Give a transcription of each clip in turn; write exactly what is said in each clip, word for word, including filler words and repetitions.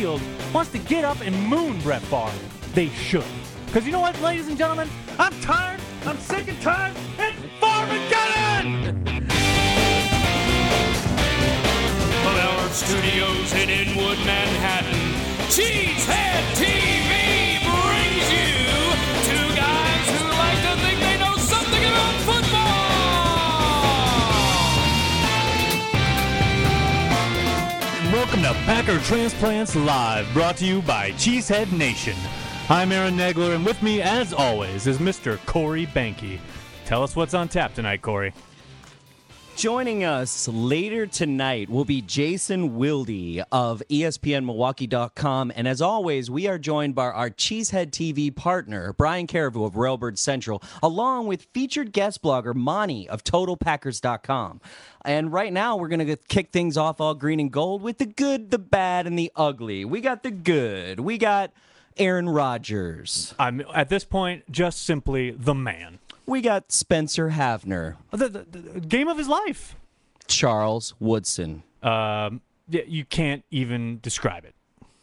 field wants to get up and moon Brett Favre. They should. Because you know what, ladies and gentlemen? I'm tired. I'm sick and tired. It's Farmageddon! From our studios in Inwood, Manhattan, Cheesehead T V brings you two guys who like to think they know something about football. Welcome to Packer Transplants Live, brought to you by Cheesehead Nation. I'm Aaron Nagler, and with me, as always, is Mister Corey Banky. Tell us what's on tap tonight, Corey. Joining us later tonight will be Jason Wilde of E S P N Milwaukee dot com. And as always, we are joined by our Cheesehead T V partner, Brian Carriveau of Railbird Central, along with featured guest blogger Monty of Total Packers dot com. And right now, we're going to kick things off all green and gold with the good, the bad, and the ugly. We got the good. We got Aaron Rodgers. I'm, at this point, just simply the man. We got Spencer Havner. The, the, the game of his life. Charles Woodson. Um, you can't even describe it.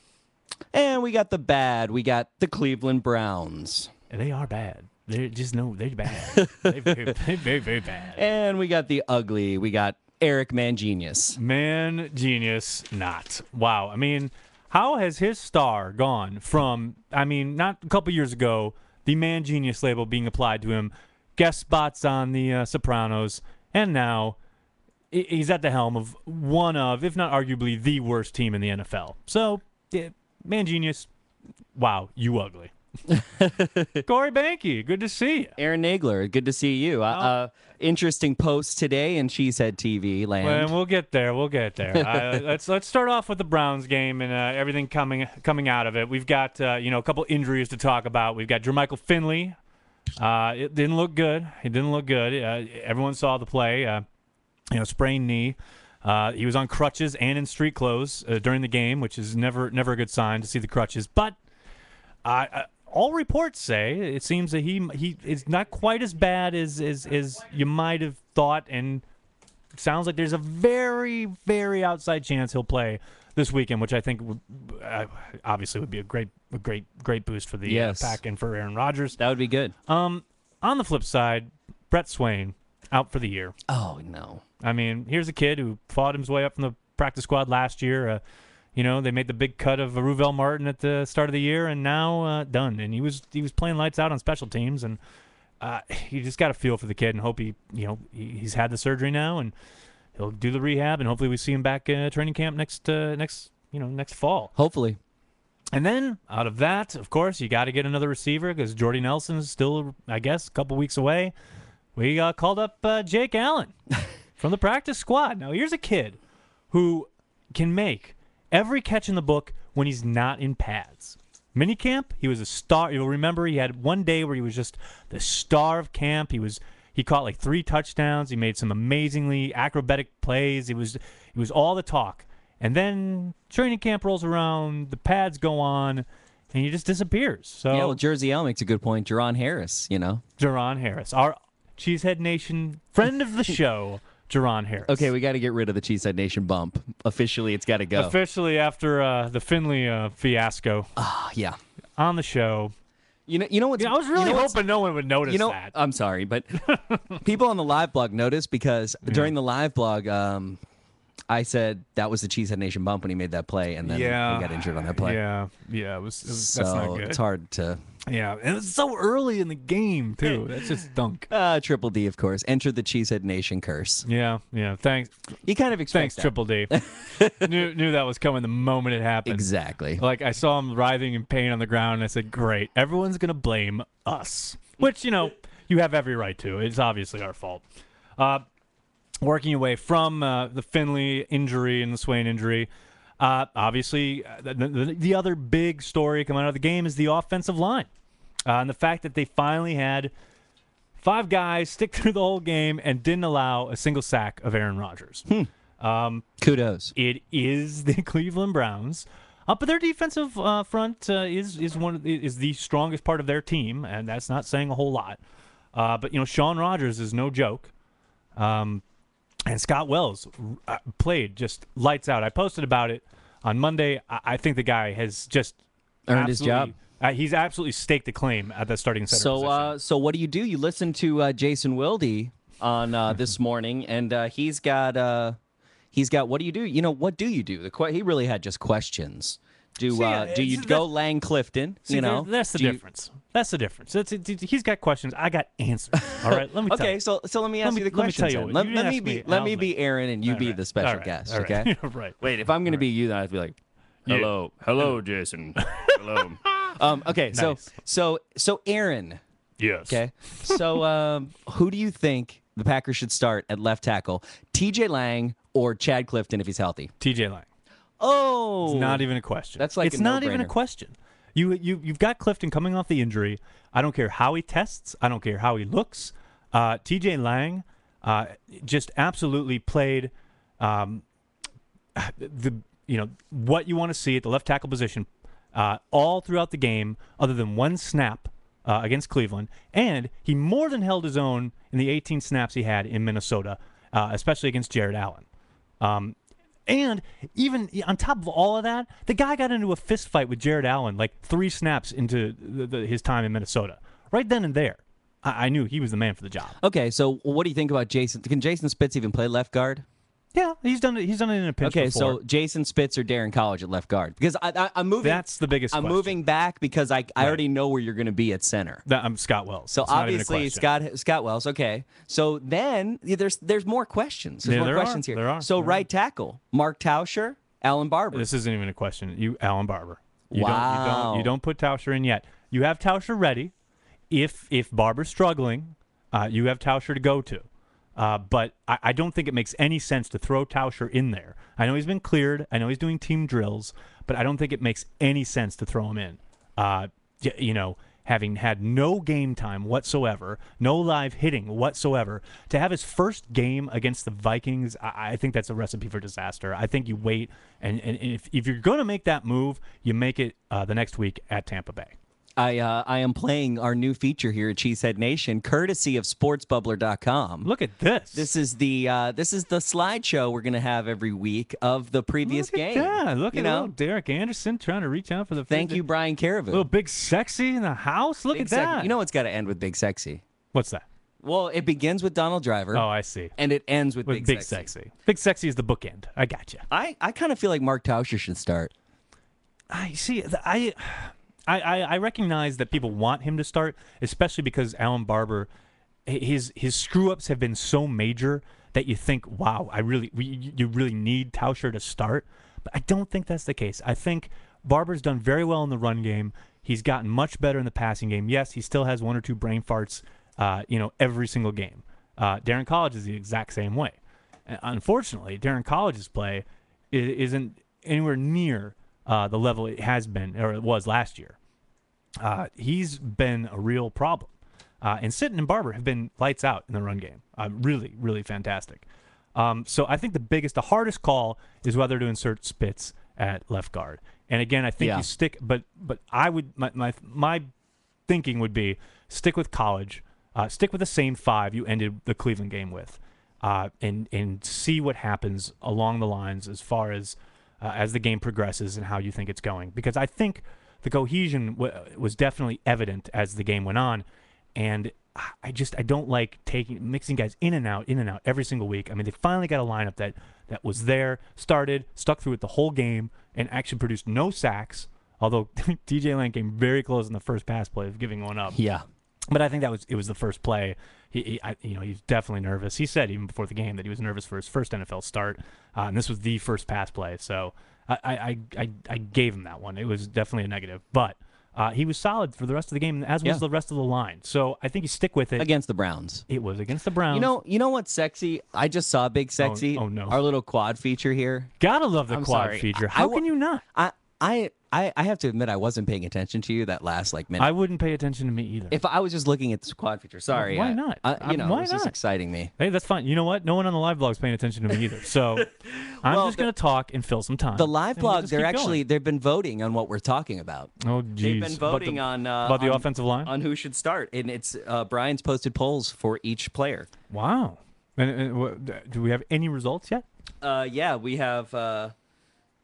And we got the bad. We got the Cleveland Browns. And they are bad. They're just no, they're bad. they're very, very, very, very bad. And we got the ugly. We got Eric Mangenius. Man genius, not. Wow. I mean, how has his star gone from, I mean, not a couple years ago, the man genius label being applied to him, guest spots on the uh, Sopranos, and now he's at the helm of one of, if not arguably, the worst team in the N F L. So, yeah, man genius, wow, you ugly. Corey Banky, good to see you. Aaron Nagler, good to see you. Uh, Oh. uh, interesting post today in Cheesehead T V land. Well, we'll get there. We'll get there. uh, let's let's start off with the Browns game and uh, everything coming coming out of it. We've got uh, you know a couple injuries to talk about. We've got Jermichael Finley. Uh, it didn't look good. It didn't look good. Uh, everyone saw the play. Uh, you know, sprained knee. Uh, he was on crutches and in street clothes uh, during the game, which is never never a good sign to see the crutches. But uh, uh, all reports say it seems that he he is not quite as bad as as, as you might have thought, and it sounds like there's a very very outside chance he'll play this weekend, which I think would, uh, obviously would be a great a great great boost for the Yes. uh, Pack and for Aaron Rodgers. That would be good. Um, on the flip side, Brett Swain out for the year. Oh, no. I mean, here's a kid who fought his way up from the practice squad last year. Uh, you know, they made the big cut of Ruvell Martin at the start of the year, and now uh, done. And he was he was playing lights out on special teams, and uh, you just got to feel for the kid and hope he, you know, he, he's had the surgery now, and he'll do the rehab, and hopefully we see him back in uh, training camp next uh, next you know next fall. Hopefully. And then out of that, of course, you got to get another receiver because Jordy Nelson's still, I guess, a couple weeks away. We uh, called up uh, Jake Allen from the practice squad. Now, here's a kid who can make every catch in the book when he's not in pads. Minicamp, he was a star. You'll remember he had one day where he was just the star of camp. He was he caught like three touchdowns. He made some amazingly acrobatic plays. It was it was all the talk. And then training camp rolls around, the pads go on, and he just disappears. So Yeah, well, Jersey L makes a good point. Jerron Harris, you know. Jerron Harris, our Cheesehead Nation friend of the show, Jerron Harris. Okay, we got to get rid of the Cheesehead Nation bump. Officially, it's got to go. Officially, after uh, the Finley uh, fiasco Ah, yeah. on the show, You know, you know what's, you know, I was really you know what's- hoping no one would notice You know, that. I'm sorry, but people on the live blog noticed because during the live blog, um, I said that was the Cheesehead Nation bump when he made that play, and then yeah, he got injured on that play. Yeah, yeah, it was. It was So that's not good. it's hard to. Yeah, and it's so early in the game too. That's just dunk. Uh, Triple D, of course, entered the Cheesehead Nation curse. Yeah, yeah. Thanks, You kind of expect thanks, that. Triple D. knew knew that was coming the moment it happened. Exactly. Like, I saw him writhing in pain on the ground, and I said, great, everyone's going to blame us. Which, you know, you have every right to. It's obviously our fault. Uh, working away from uh, the Finley injury and the Swain injury, uh, obviously, uh, the, the, the other big story coming out of the game is the offensive line. Uh, and the fact that they finally had five guys stick through the whole game and didn't allow a single sack of Aaron Rodgers. Um, Kudos. it is the Cleveland Browns. Uh, but their defensive uh, front uh, is is one of the, is the strongest part of their team, and that's not saying a whole lot. Uh, but you know, Sean Rogers is no joke, um, and Scott Wells uh, played just lights out. I posted about it on Monday. I, I think the guy has just Earned his absolutely- job. Uh, he's absolutely staked a claim at the starting center So, position. uh, so what do you do? You listen to uh, Jason Wilde on uh, this morning, and uh, he's got uh, he's got. What do you do? You know, what do you do? The que- he really had just questions. Do See, uh, do you it's- go Lang Clifton? See, You there- know, that's the Do you- difference. That's the difference. It's, it, he's got questions. I got answers. All right, let me tell Okay, you. so so let me ask me- you the let me tell questions. you then. what, Let, you let didn't me ask be me, let I'll me make- be Aaron, and you All be right, the special all right, guest. all right. Okay. right. Wait, if I'm going to be you, then I have to be like, Hello, hello, Jason. Hello. um, okay, so Nice. so so Aaron. Yes. Okay, so um, who do you think the Packers should start at left tackle? T J Lang or Chad Clifton if he's healthy? T J Lang. Oh, It's not even a question. That's like it's a not even a no-brainer. question. You you you've got Clifton coming off the injury. I don't care how he tests. I don't care how he looks. Uh, T J Lang uh, just absolutely played um, the you know what you want to see at the left tackle position uh, all throughout the game, other than one snap uh, against Cleveland, and he more than held his own in the eighteen snaps he had in Minnesota, uh, especially against Jared Allen. Um, And even on top of all of that, the guy got into a fist fight with Jared Allen like three snaps into the, the, his time in Minnesota. Right then and there, I, I knew he was the man for the job. Okay, so what do you think about Jason? Can Jason Spitz even play left guard? Yeah, he's done it. He's done it in a pinch Okay, before. so Jason Spitz or Darren College at left guard? Because I, I, I'm moving. That's the biggest I'm question. moving back because I, I already know where you're going to be at center. That, I'm Scott Wells. So It's not even a obviously question. Scott Scott Wells. Okay, so then yeah, there's there's more questions. There's Yeah, more there are. questions here. There are. So There are. right tackle, Mark Tauscher, Alan Barber. This isn't even a question. You, Alan Barber. You Wow. Don't, you don't. You don't put Tauscher in yet. You have Tauscher ready. If if Barber's struggling, uh, you have Tauscher to go to. Uh, but I, I don't think it makes any sense to throw Tauscher in there. I know he's been cleared. I know he's doing team drills, but I don't think it makes any sense to throw him in. Uh, y- you know, having had no game time whatsoever, no live hitting whatsoever, to have his first game against the Vikings, I, I think that's a recipe for disaster. I think you wait, and, and if, if you're going to make that move, you make it uh, the next week at Tampa Bay. I uh, I am playing our new feature here at Cheesehead Nation, courtesy of sports bubbler dot com. Look at this. This is the uh, this is the slideshow we're gonna have every week of the previous Look at game. that. Look you at know. little Derek Anderson trying to reach out for the Thank you, Brian Carriveau. Little big sexy in the house. Look Big at Sex- that. You know it's got to end with Big Sexy. What's that? Well, it begins with Donald Driver. Oh, I see. And it ends with, With Big, big, Sexy. sexy. Big sexy is the bookend. I got you. I, I kind of feel like Mark Tauscher should start. I see. th- I, I, I I recognize that people want him to start, especially because Alan Barber, h- his his screw ups have been so major that you think, wow, I really, we, you really need Tauscher to start. But I don't think that's the case. I think Barber's done very well in the run game. He's gotten much better in the passing game. Yes, he still has one or two brain farts, uh, you know, every single game. Uh, Darren College is the exact same way. And unfortunately, Darren College's play i- isn't anywhere near uh, the level it has been or it was last year. Uh, he's been a real problem. Uh, and Sitton and Barber have been lights out in the run game. Uh, really, really fantastic. Um, so I think the biggest, the hardest call is whether to insert Spitz at left guard. And again, I think Yeah. you stick, but but I would my my, my thinking would be stick with College, uh, stick with the same five you ended the Cleveland game with, uh, and and see what happens along the lines as far as uh, as the game progresses and how you think it's going. Because I think the cohesion w- was definitely evident as the game went on, and I just I don't like taking mixing guys in and out, in and out every single week. I mean, they finally got a lineup that that was there, started, stuck through it the whole game, and actually produced no sacks. Although D J Lang came very close in the first pass play of giving one up. Yeah. But I think that was it was the first play. He, he I, you know, he's definitely nervous. He said even before the game that he was nervous for his first N F L start, uh, and this was the first pass play. So I, I, I, I gave him that one. It was definitely a negative, but uh, he was solid for the rest of the game, as was Yeah. the rest of the line. So I think you stick with it. Against the Browns. It was against the Browns. You know, you know what's sexy? I just saw Big Sexy. oh, no. Our little quad feature here. gotta love the I'm quad sorry. feature. I- How I wa- can you not? I, I, I, I have to admit, I wasn't paying attention to you that last like minute. I wouldn't pay attention to me either. if I was just looking at this quad feature, sorry. Why I- not? I, I- you know, why it's just not? exciting me. Hey, that's fine. You know what? No one on the live blog is paying attention to me either. So I'm Well, just the- going to talk and fill some time. The live and we'll blog, just they're keep actually going. they've been voting on what we're talking about. Oh, They've geez. been About voting the, on uh, about the on, offensive line. on who should start, and it's uh, Brian's posted polls for each player. Wow. And, and what, do we have any results yet? Uh, yeah, we have. Uh,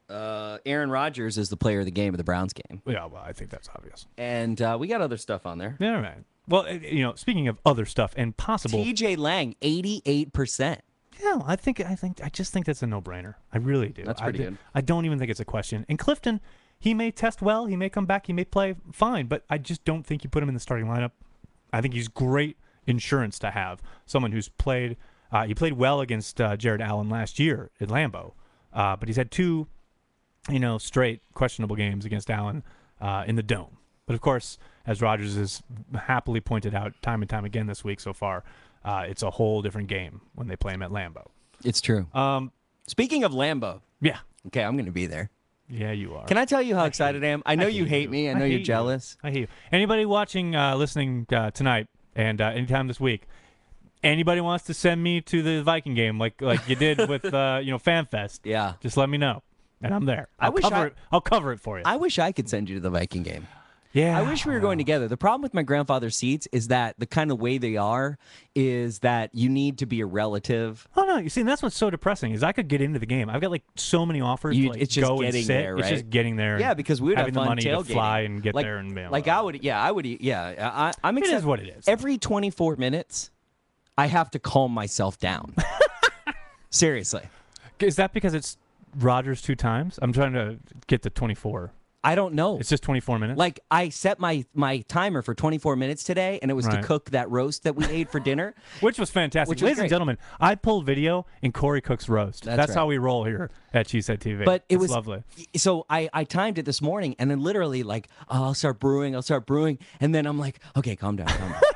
Uh, Aaron Rodgers is the player of the game of the Browns game. Yeah, well, I think that's obvious. And uh, we got other stuff on there. Yeah, right. Well, uh, you know, speaking of other stuff and possible. T J Lang, eighty-eight percent. Yeah, I think I think I just think that's a no-brainer. I really do. That's pretty I, good. I don't even think it's a question. And Clifton, he may test well, he may come back, he may play fine, but I just don't think you put him in the starting lineup. I think he's great insurance to have. Someone who's played, uh, he played well against uh, Jared Allen last year at Lambeau, uh, but he's had two, you know, straight questionable games against Allen uh, in the Dome. But of course, as Rodgers has happily pointed out time and time again this week so far, uh, it's a whole different game when they play him at Lambeau. It's true. Um, Speaking of Lambeau, yeah, okay, I'm going to be there. yeah, you are. Can I tell you how excited I am? I know you hate you. me. I I know you're hate you. jealous. I hate you. Anybody watching, uh, listening uh, tonight, and uh, anytime this week, anybody wants to send me to the Viking game like like you did with uh, you know FanFest? Yeah. Just let me know, and I'm there. I I'll wish cover I- it. I'll cover it for you. I wish I could send you to the Viking game. yeah. I wish we were going together. The problem with my grandfather's seats is that the kind of way they are is that you need to be a relative. Oh no! You see, and that's what's so depressing is I could get into the game. I've got like so many offers. You- to, like, it's just go and getting sit. there, It's right? just getting there. Yeah, and because we would having have fun the money tailgating. to fly and get like, there and be able like to- I would, yeah, I would, yeah. I, I'm It excited. is what it is. Every twenty-four minutes, I have to calm myself down. Seriously, Is that because it's Rogers two times? I'm trying to get to twenty-four. I don't know. It's just twenty-four minutes. Like I set my my timer for twenty-four minutes today, and it was Right. to cook that roast that we ate for dinner. Which was fantastic. Which was Ladies and great. gentlemen, I pulled video and Corey cooks roast. That's That's, right. how we roll here at Cheesehead T V. But it It's was lovely. So I, I timed it this morning, and then literally like, oh, I'll start brewing, I'll start brewing, and then I'm like, okay, calm down, calm down.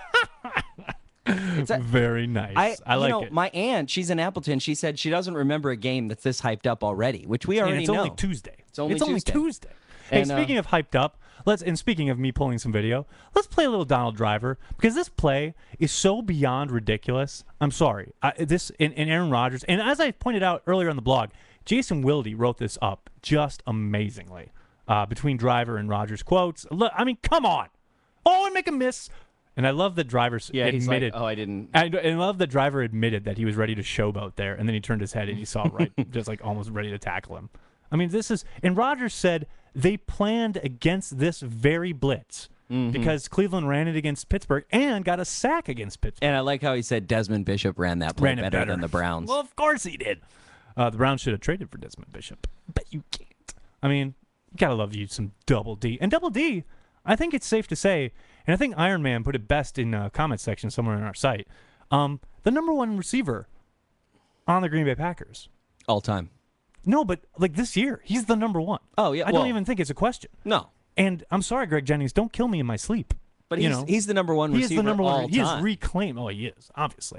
It's a- Very nice. I, I like you know, it. my aunt, she's in Appleton. She said she doesn't remember a game that's this hyped up already, which we and already it's know. only Tuesday. It's only Tuesday. Tuesday. Hey, And, uh, speaking of hyped up, let's and speaking of me pulling some video, let's play a little Donald Driver because this play is so beyond ridiculous. I'm sorry. I, this in, in Aaron Rodgers, and as I pointed out earlier on the blog, Jason Wilde wrote this up just amazingly uh, between Driver and Rodgers quotes. Look, I mean, come on. Oh, and make a miss. And I love that Driver Yeah, he's like, admitted. oh, I didn't. I, I love that Driver admitted that he was ready to showboat there, and then he turned his head and he saw right, just like almost ready to tackle him. I mean, this is, and Rodgers said they planned against this very blitz Mm-hmm. because Cleveland ran it against Pittsburgh and got a sack against Pittsburgh. And I like how he said Desmond Bishop ran that play Ran it better, better than the Browns. Well, of course he did. Uh, the Browns should have traded for Desmond Bishop, but you can't. I mean, you gotta love you some Double D. And Double D, I think it's safe to say, and I think Iron Man put it best in the comment section somewhere on our site, um, the number one receiver on the Green Bay Packers. All time. No, but like this year, he's the number one. Oh, yeah, I well- don't even think it's a question. No. And I'm sorry, Greg Jennings, don't kill me in my sleep. But you he's, know, he's the number one he receiver is the number all one. He is time. reclaimed. Oh, he is obviously.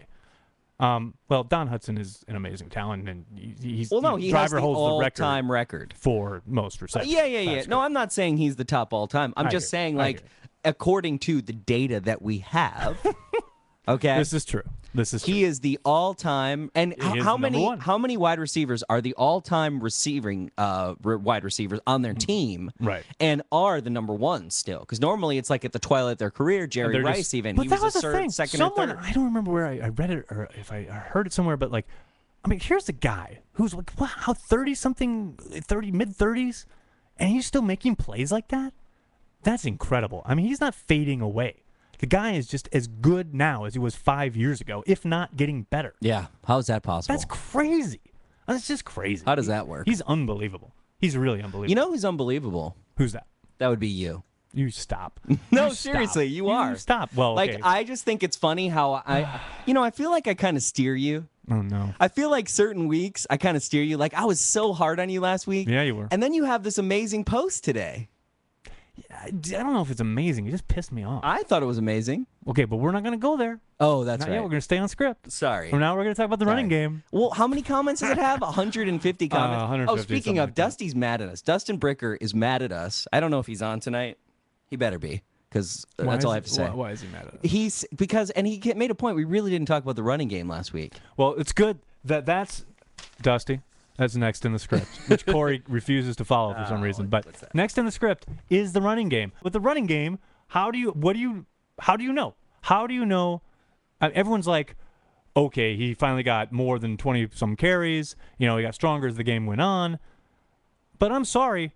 Um, well, Don Hudson is an amazing talent, and he, he's well, no, he driver has the holds the record all-time record. for most receptions. Yeah, yeah, yeah. That's No, great. I'm not saying he's the top all time. I'm I just hear you. saying, I like, hear according to the data that we have, okay, This is true. This is true. he is the all-time. And He how, is how number many one. how many wide receivers are the all-time receiving uh, re- wide receivers on their team, Mm. Right. And are the number one still? Because normally it's like at the twilight of their career, Jerry They're Rice just- even But he that was, was a the third, thing. second, Someone, or third. I don't remember where I, I read it or if I, I heard it somewhere, but like, I mean, here's a guy who's like, wow, how thirty something, thirty mid thirties, and he's still making plays like that. That's incredible. I mean, he's not fading away. The guy is just as good now as he was five years ago, if not getting better. Yeah, how is that possible? That's crazy. That's just crazy. How does that work? He's unbelievable. He's really unbelievable. You know who's unbelievable? Who's that? That would be you. You stop. No, You stop. seriously, you are. Stop. Well, Like okay. I just think it's funny how I, you know, I feel like I kind of steer you. oh no. I feel like certain weeks I kind of steer you. Like I was so hard on you last week. Yeah, you were. And then you have this amazing post today. I, I don't know if it's amazing. It just pissed me off. I thought it was amazing. Okay, but we're not going to go there. Oh, that's Not right. yet. We're going to stay on script. Sorry. From now, we're going to talk about the running Sorry. game. Well, how many comments does it have? one hundred fifty comments. one hundred oh, fifty, speaking something of, like that. Dusty's mad at us. Dustin Bricker is mad at us. I don't know if he's on tonight. He better be, because Why that's all is- I have to say. Why, why is he mad at us? He's because, and he made a point. We really didn't talk about the running game last week. Well, it's good that that's Dusty. That's next in the script, which Corey refuses to follow for some reason. But what's that? next in the script is the running game. With the running game, how do you? What do you? How do you know? How do you know? Uh, everyone's like, okay, he finally got more than twenty some carries. You know, he got stronger as the game went on. but I'm sorry.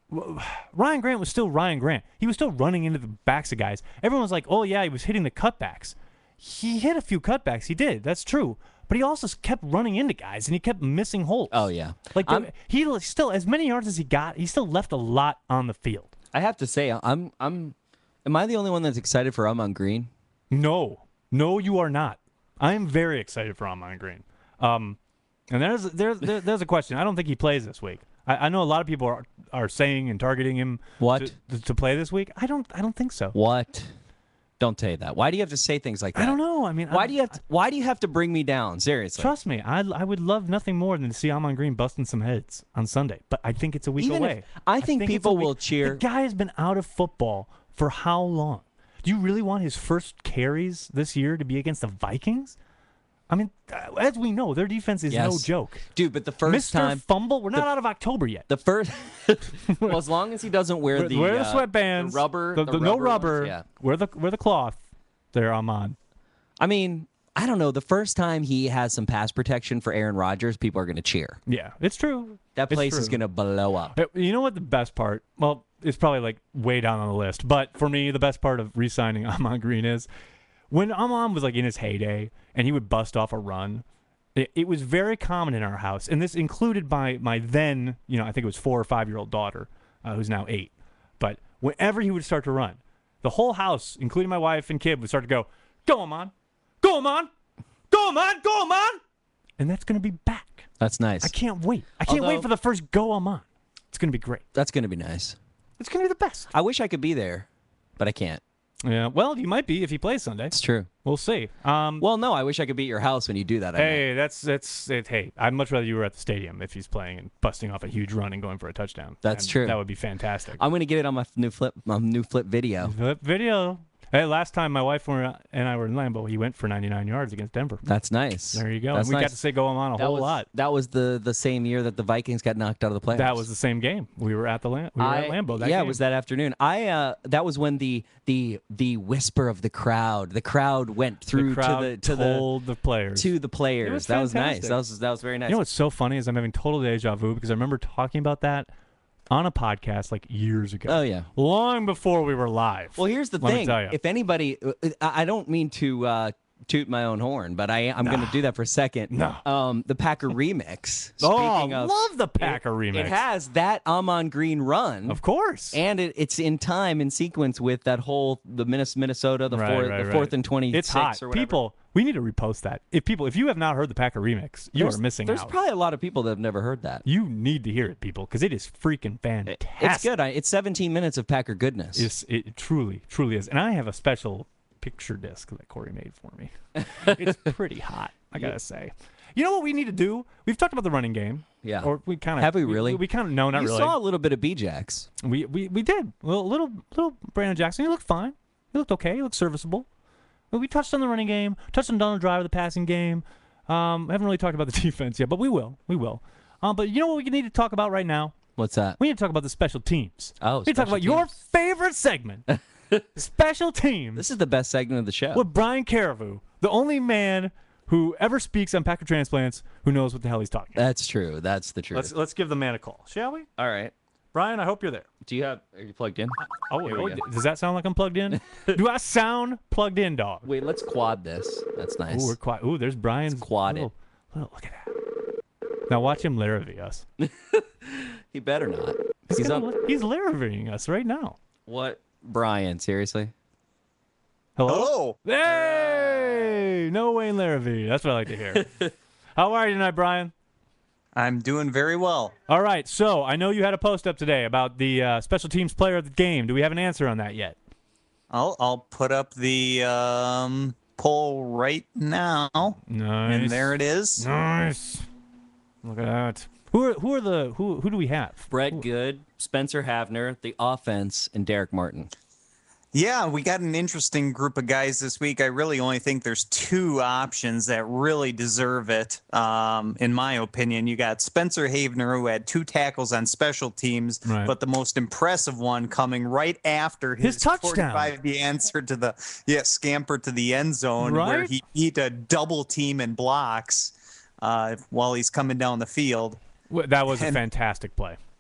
Ryan Grant was still Ryan Grant. He was still running into the backs of guys. Everyone was like, oh, yeah, he was hitting the cutbacks. He hit a few cutbacks. He did. That's true. But he also kept running into guys, and he kept missing holes. Oh, yeah. Like, I'm- the, he still, as many yards as he got, he still left a lot on the field. I have to say, I'm, I'm, am I the only one that's excited for Amon Green? No. No, you are not. I am very excited for Amon Green. Um, and there's, there's, there's, there's a question. I don't think he plays this week. I, I know a lot of people are, are saying and targeting him What? To, to play this week. I don't, I don't think so. What? Don't say that. Why do you have to say things like that? I don't know. I mean, Why I, do you have to, Why do you have to bring me down? Seriously. Trust me, I, I would love nothing more than to see Amon Green busting some heads on Sunday. But I think it's a week Even away. if- I think it's a people week- will cheer- The guy has been out of football for how long? Do you really want his first carries this year to be against the Vikings? I mean, uh, as we know, their defense is no Yes. joke. Dude, but the first Mister time, Fumble, we're not out of October yet. the first, well, as long as he doesn't wear Wear, the wear the uh, sweatbands, the rubber, the, the the no rubber rubber, ones, yeah. wear the wear the cloth. There, Amon. I mean, I don't know. The first time he has some pass protection for Aaron Rodgers, people are going to cheer. Yeah, it's true. That It's place is true. going to blow up. Uh, You know what the best part? Well, it's probably like way down on the list, but for me, the best part of re-signing Amon Green is when Amon was like in his heyday and he would bust off a run. It, it was very common in our house, and this included my my then, you know, I think it was four or five year old daughter, uh, who's now eight. But whenever he would start to run, the whole house, including my wife and kid, would start to go, "Go Amon, go Amon, go Amon, go Amon," and that's going to be back. That's nice. I can't wait. I can't Although- wait for the first go Amon. It's going to be great. That's going to be nice. It's going to be the best. I wish I could be there, but I can't. Yeah, well, you might be if he plays Sunday. It's true. We'll see. Um, Well, no, I wish I could be at your house when you do that. I meant. hey, that's that's it. Hey, I'd much rather you were at the stadium if he's playing and busting off a huge run and going for a touchdown. That's And true. That would be fantastic. I'm going to get it on my new flip, my new flip video. The video. Hey, last time my wife were, and I were in Lambeau, he went for ninety-nine yards against Denver. That's nice. There you go. That's And we nice. got to say go on a that whole was, lot. That was the the same year that the Vikings got knocked out of the playoffs. That was the same game. We were at the Lam- we were I, at Lambeau. That yeah, game. it was that afternoon. I uh, that was when the the the whisper of the crowd, the crowd went through the crowd to the to told the, players. the to the players. was that was nice. fantastic. That was that was very nice. You know what's so funny is I'm having total deja vu because I remember talking about that on a podcast like years ago. Oh, yeah. Long before we were live. Well, here's the Let me thing. tell ya. If anybody, I I don't mean to uh, toot my own horn, but I I'm going to do that for a second. No. Um, the Packer remix. Oh, speaking of, love the Packer it, remix. It has that Amon Green run. Of course. And it, it's in time, in sequence with that whole the Minnes- Minnesota, the Right, fourth, right, the fourth right. and twenty-six It's hot. or whatever. People, we need to repost that. If people, if you have not heard the Packer remix, you there's, are missing There's out. probably a lot of people that have never heard that. You need to hear it, people, because it is freaking fantastic. It's good. I, it's seventeen minutes of Packer goodness. It's, it truly, truly is. And I have a special picture disc that Corey made for me. It's pretty hot, I gotta say. You know what we need to do? We've talked about the running game. Yeah. Or we kind of Have we really? We, we kind of no, not you really. saw a little bit of B-Jax. We we we did. Well, little little Brandon Jackson. He looked fine. He looked okay. He looked serviceable. But we touched on the running game. Touched on Donald Driver, the passing game. Um, we haven't really talked about the defense yet, but we will. We will. Um, but you know what we need to talk about right now? What's that? We need to talk about the special teams. Oh, we need to talk special about your teams. favorite segment, special teams, This is the best segment of the show. with Brian Carrevo, the only man who ever speaks on Packer transplants who knows what the hell he's talking about. That's true. That's the truth. Let's let's give the man a call, shall we? All right. Brian, I hope you're there. Do you have? Are you plugged in? Oh, Here we oh, go. does that sound like I'm plugged in? Do I sound plugged in, dog? Wait, let's quad this. That's nice. Ooh, we're quiet. Ooh, there's Brian's quad it. little, little- look at that. Now watch him Larrivee us. He better not. He's, He's gonna, on. he's Larriveeing us right now. What? Brian, seriously? Hello? Hey! No Wayne Larrivee. That's what I like to hear. How are you tonight, Brian? I'm doing very well. All right, so I know you had a post up today about the uh, special teams player of the game. Do we have an answer on that yet? I'll I'll put up the um, poll right now, Nice. and there it is. Nice. Look at that. Who are who are the who who do we have? Brett Good, Spencer Havner, the offense, and Derek Martin. Yeah, we got an interesting group of guys this week. I really only think there's two options that really deserve it, um, in my opinion. You got Spencer Havner, who had two tackles on special teams, Right. but the most impressive one coming right after His his, touchdown. forty-five the answer to the yeah scamper to the end zone, where Right. he beat a double team in blocks uh, while he's coming down the field. Well, that was a And- fantastic play.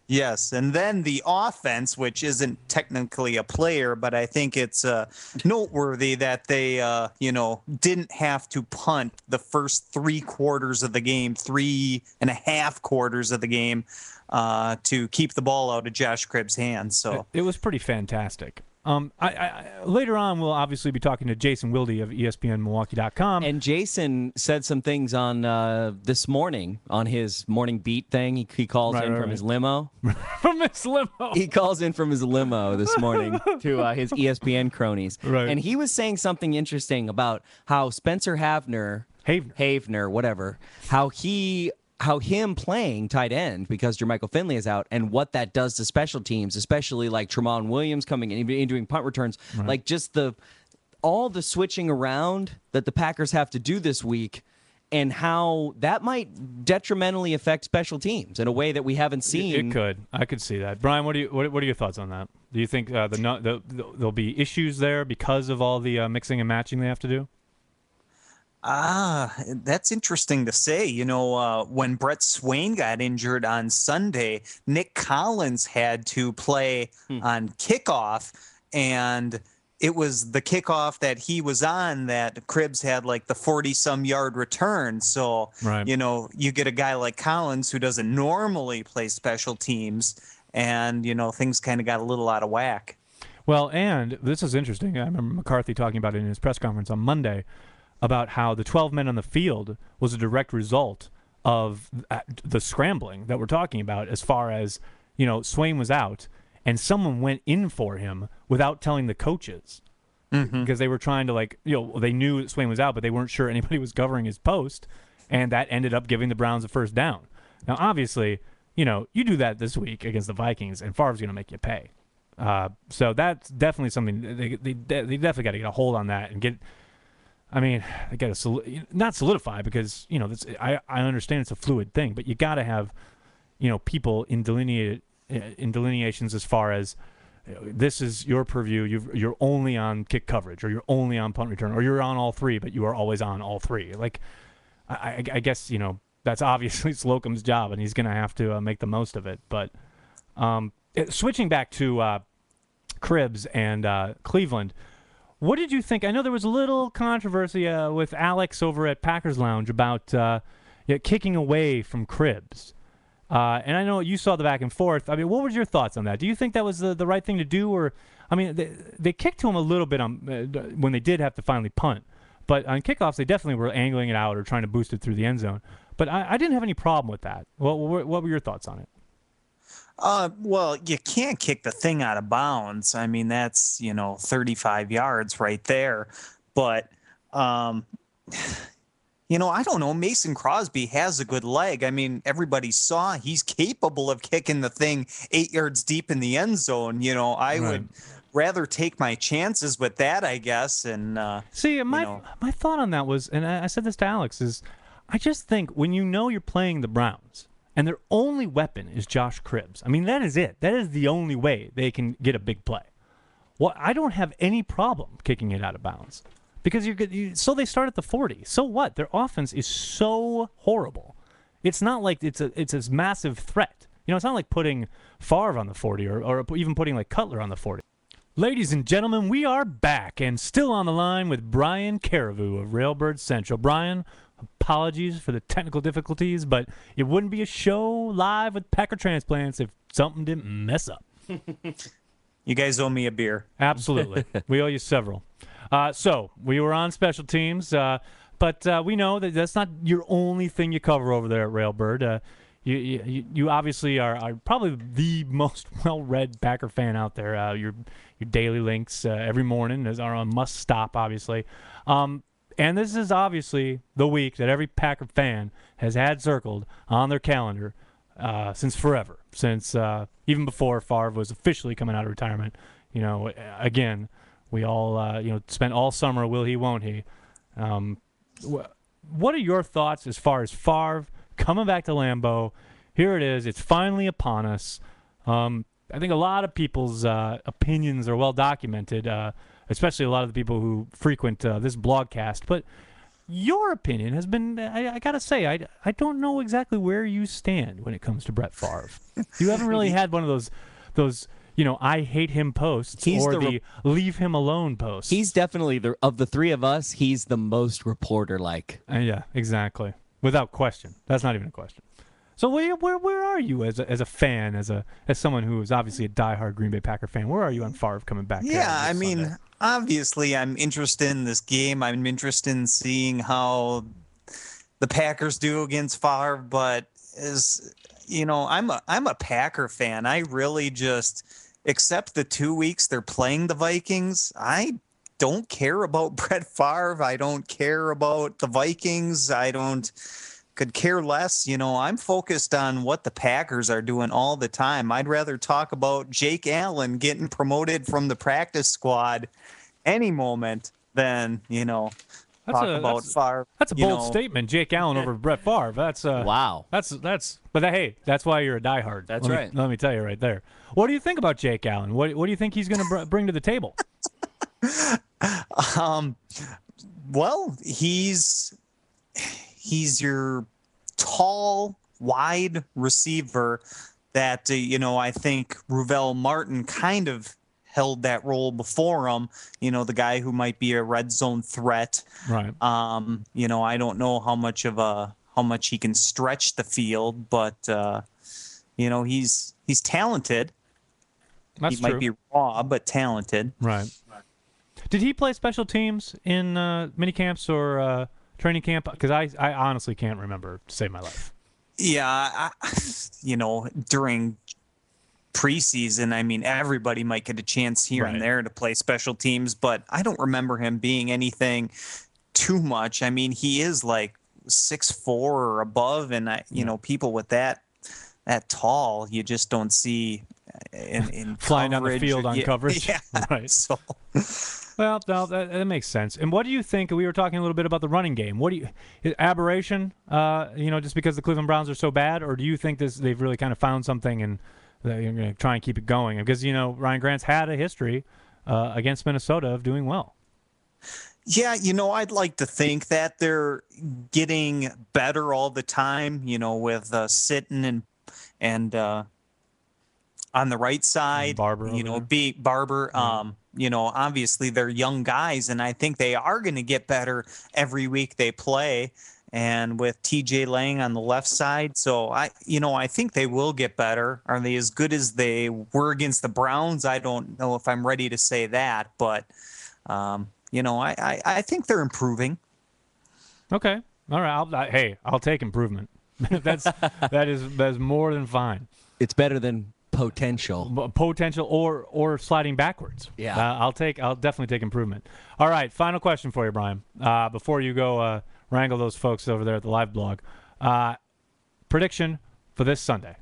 Yes, and then the offense, which isn't technically a player, but I think it's uh, noteworthy that they, uh, you know, didn't have to punt the first three quarters of the game, three and a half quarters of the game, uh, to keep the ball out of Josh Cribbs' hands. So it was pretty fantastic. Um, I, I, later on, we'll obviously be talking to Jason Wilde of E S P N Milwaukee dot com. And Jason said some things on uh, this morning on his morning beat thing. He, he calls Right, in right, from right. his limo. From his limo. He calls in from his limo this morning to uh, his E S P N cronies. Right. And he was saying something interesting about how Spencer Havner, Havener. Havener, whatever, how he, how him playing tight end because Jermichael Finley is out, and what that does to special teams, especially like Tramon Williams coming in and doing punt returns, Right. like just the all the switching around that the Packers have to do this week. And how that might detrimentally affect special teams in a way that we haven't seen. It could. I could see that. Brian, what do you what, what are your thoughts on that? Do you think uh, the, no, the, the there'll be issues there because of all the uh, mixing and matching they have to do? Ah, that's interesting to say. You know, uh, when Brett Swain got injured on Sunday, Nick Collins had to play Hmm. on kickoff, and it was the kickoff that he was on that Cribbs had like the forty-some yard return. So, Right. you know, you get a guy like Collins who doesn't normally play special teams, and, you know, things kind of got a little out of whack. Well, and this is interesting. I remember McCarthy talking about it in his press conference on Monday about how the twelve men on the field was a direct result of uh, the scrambling that we're talking about as far as, you know, Swain was out and someone went in for him without telling the coaches because they were trying to, like, you know, they knew that Swain was out, but they weren't sure anybody was covering his post, and that ended up giving the Browns a first down. Now, obviously, you know, you do that this week against the Vikings, and Favre's going to make you pay. Uh, so that's definitely something they they, they definitely got to get a hold on that and get. I mean, they got to soli- not solidify because you know this, I I understand it's a fluid thing, but you got to have, you know, people in delineated in delineations as far as you know, this is your purview. You've, you're only on kick coverage, or you're only on punt return, or you're on all three, but you are always on all three. Like, I, I, I guess you know that's obviously Slocum's job, and he's going to have to uh, make the most of it. But um, it, switching back to uh, Cribbs and uh, Cleveland. What did you think? I know there was a little controversy uh, with Alex over at Packers Lounge about uh, yeah, kicking away from Cribbs. Uh, and I know you saw the back and forth. I mean, what was your thoughts on that? Do you think that was the, the right thing to do? Or, I mean, they, they kicked to him a little bit on, uh, when they did have to finally punt. But on kickoffs, they definitely were angling it out or trying to boost it through the end zone. But I, I didn't have any problem with that. What, what, what were your thoughts on it? Uh, well, you can't kick the thing out of bounds. I mean, that's, you know, thirty-five yards right there. But, um, you know, I don't know. Mason Crosby has a good leg. I mean, everybody saw he's capable of kicking the thing eight yards deep in the end zone. You know, I Right. would rather take my chances with that, I guess. And uh, See, my know. my thought on that was, and I, I said this to Alex, is I just think when you know you're playing the Browns and their only weapon is Josh Cribbs, I mean, that is it. That is the only way they can get a big play. Well, I don't have any problem kicking it out of bounds because you're good. You, so they start at the forty. So what? Their offense is so horrible. It's not like it's a it's a massive threat. You know, it's not like putting Favre on the forty or, or even putting like Cutler on the forty. Ladies and gentlemen, we are back and still on the line with Brian Carriveau of Railbird Central. Brian, apologies for the technical difficulties, but it wouldn't be a show live with Packer Transplants if something didn't mess up. you guys owe me a beer. Absolutely. We owe you several. Uh, so we were on special teams, uh, but uh, we know that that's not your only thing you cover over there at Railbird. Uh, you, you you obviously are, are probably the most well-read Packer fan out there. Uh, your your daily links uh, every morning is are a must-stop, obviously. Um, and this is obviously the week that every Packer fan has had circled on their calendar uh, since forever, since uh, even before Favre was officially coming out of retirement. You know, again, we all uh, you know spent all summer, will he, won't he? Um, wh- what are your thoughts as far as Favre coming back to Lambeau? Here it is. It's finally upon us. Um, I think a lot of people's uh, opinions are well documented, uh, especially a lot of the people who frequent uh, this blogcast. But your opinion has been, I, I got to say, I, I don't know exactly where you stand when it comes to Brett Favre. You haven't really had one of those, those you know, I hate him posts He's or the the, re- leave him alone posts. He's definitely, the of the three of us, he's the most reporter-like. Uh, yeah, exactly. Without question. That's not even a question. So where where where are you as a, as a fan, as a as someone who is obviously a diehard Green Bay Packer fan? Where are you on Favre coming back? Yeah, there I this mean, Sunday? obviously, I'm interested in this game. I'm interested in seeing how the Packers do against Favre. But as you know, I'm a I'm a Packer fan. I really just, except the two weeks they're playing the Vikings, I don't care about Brett Favre. I don't care about the Vikings. I don't. Could care less. You know, I'm focused on what the Packers are doing all the time. I'd rather talk about Jake Allen getting promoted from the practice squad any moment than, you know, That's talk a- about that's- Favre. That's a you bold know. statement, Jake Allen over Brett Favre. That's uh, Wow. That's that's. But that, hey, that's why you're a diehard. That's Let me- right. let me tell you right there. What do you think about Jake Allen? What What do you think he's going to br- bring to the table? Um, well, he's he's your tall, wide receiver that uh, you know. I think Ruvel Martin kind of held that role before him. You know, the guy who might be a red zone threat. Right. Um, you know, I don't know how much of a how much he can stretch the field, but uh, you know, he's he's talented. That's he true. might be raw, but talented. Right. Did he play special teams in uh, mini camps or uh, training camp? Because I, I honestly can't remember to save my life. Yeah, I, you know, during preseason, I mean, everybody might get a chance here Right. and there to play special teams, but I don't remember him being anything too much. I mean, he is like six four or above, and I, you Yeah. know, people with that that tall, you just don't see in, in Flying down the coverage field or- on yeah, coverage. Yeah, Right. So Well, no, that, that makes sense. And what do you think? We were talking a little bit about the running game. What do you is aberration? Uh, you know, just because the Cleveland Browns are so bad, or do you think this they've really kind of found something and they're going to try and keep it going? Because you know Ryan Grant's had a history uh, against Minnesota of doing well. Yeah, you know, I'd like to think that they're getting better all the time, you know, with uh, Sitton and and uh, on the right side, Barber you over know, there. be Barber. Um, you know, obviously they're young guys, and I think they are going to get better every week they play. And with T J Lang on the left side, so I, you know, I think they will get better. Are they as good as they were against the Browns? I don't know if I'm ready to say that, but. Um, You know, I, I, I think they're improving. Okay, all right. I'll, I, hey, I'll take improvement. That's that is that is more than fine. It's better than potential. B- Potential or or sliding backwards. Yeah. uh, I'll take. I'll definitely take improvement. All right, final question for you, Brian. Uh, before you go uh, wrangle those folks over there at the live blog, uh, prediction for this Sunday.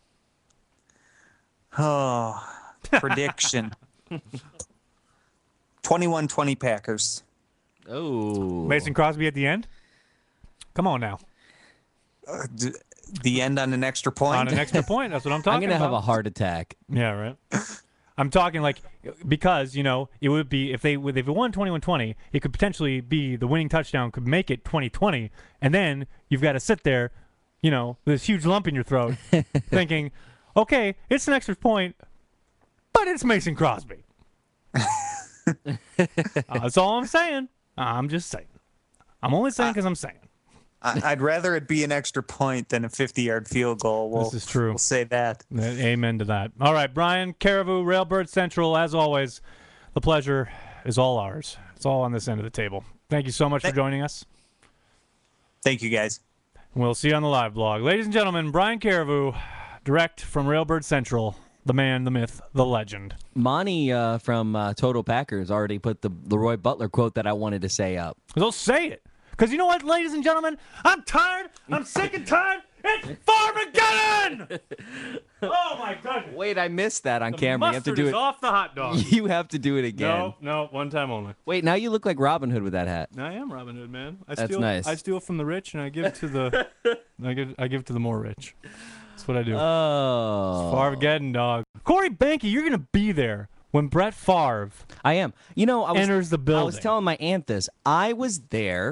Oh, prediction. twenty-one twenty Packers. Oh. Mason Crosby at the end. Come on now, Uh, d- the end on an extra point. on an extra point. That's what I'm I'm talking going to about. have a heart attack. Yeah, right. I'm talking like because you know it would be if they if they won twenty-one twenty, it could potentially be the winning touchdown could make it twenty twenty, and then you've got to sit there, you know, with this huge lump in your throat, thinking, okay, it's an extra point, but it's Mason Crosby. uh, that's all I'm saying. I'm just saying. I'm only saying because I'm saying. I, I'd rather it be an extra point than a fifty-yard field goal. We'll, This is true. We'll say that. Uh, Amen to that. All right, Brian Caribou, Railbird Central, as always, the pleasure is all ours. It's all on this end of the table. Thank you so much for joining us. Thank you, guys. We'll see you on the live blog. Ladies and gentlemen, Brian Caribou, direct from Railbird Central, the man, the myth, the legend. Monty uh, from uh, Total Packers already put the Leroy Butler quote that I wanted to say up. So say it. Because you know what, ladies and gentlemen? I'm tired. I'm sick and tired. It's Farmageddon! Oh, my goodness. Wait, I missed that on The camera. You have to mustard do is it. off the hot dog. You have to do it again. No, no, one time only. Wait, now you look like Robin Hood with that hat. I am Robin Hood, man. I That's steal, nice. I steal from the rich and I give to the I give I give to the more rich. That's what I do. Oh. Farmageddon, dog. Corey Banky, you're gonna be there when Brett Favre I am. You know, I was, enters the I building. was telling my aunt this. I was there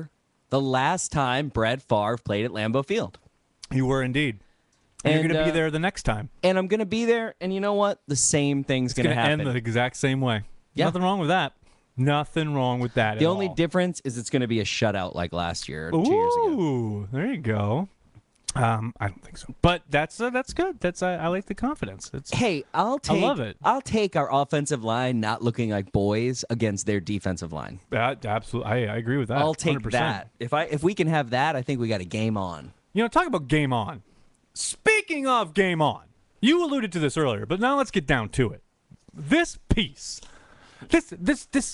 the last time Brett Favre played at Lambeau Field. You were indeed. And, And, you're going to uh, be there the next time. And I'm going to be there, and you know what? The same thing's It's going to going to happen. end the exact same way. Yeah. Nothing wrong with that. Nothing wrong with that the at only all. difference is it's going to be a shutout like last year, or two years ago. Ooh, there you go. Um, I don't think so, but that's uh, that's good. That's I, I like the confidence. It's Hey, I'll take. love it. I'll take our offensive line not looking like boys against their defensive line. uh, absolutely. I, I agree with that. I'll take one hundred percent. that. If I if we can have that, I think we got a game on. You know, talk about game on. Speaking of game on, you alluded to this earlier, but now let's get down to it. This piece, this this this.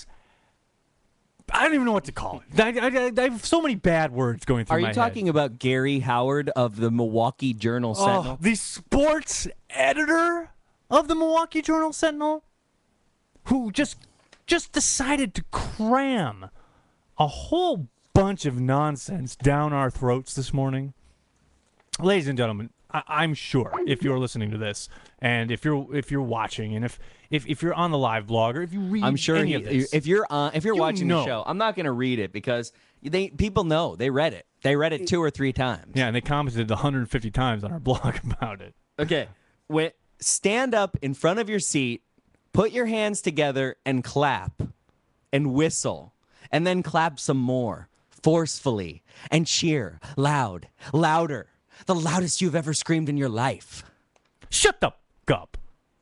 I don't even know what to call it. I, I, I have so many bad words going through Are my you talking head. about Gary Howard of the Milwaukee Journal Sentinel? Oh, the sports editor of the Milwaukee Journal Sentinel, who just just decided to cram a whole bunch of nonsense down our throats this morning. Ladies and gentlemen, I, I'm sure if you're listening to this, and if you're if you're watching, and if if, if you're on the live blog, or if you read I'm sure any he, of this, if you're on, if you're you watching know. the show, I'm not going to read it because they people know they read it. They read it two or three times. yeah, and they commented one hundred fifty times on our blog about it. Okay. When, stand up in front of your seat, put your hands together, and clap, and whistle, and then clap some more, forcefully, and cheer, loud, louder, the loudest you've ever screamed in your life. Shut the f- up.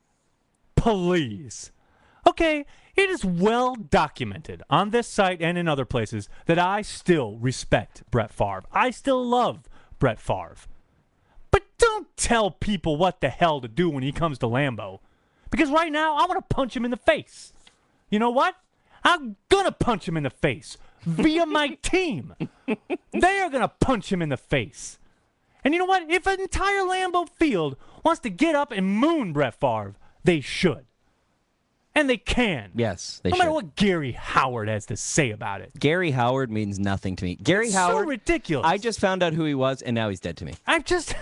Please. Okay, it is well documented on this site and in other places that I still respect Brett Favre. I still love Brett Favre. But don't tell people what the hell to do when he comes to Lambeau. Because right now, I want to punch him in the face. You know what? I'm going to punch him in the face via my team. They are going to punch him in the face. And you know what? If an entire Lambeau Field wants to get up and moon Brett Favre, they should. And they can. Yes, they no should. matter what Gary Howard has to say about it. Gary Howard means nothing to me. Gary It's Howard. so ridiculous. I just found out who he was, and now he's dead to me. I'm just.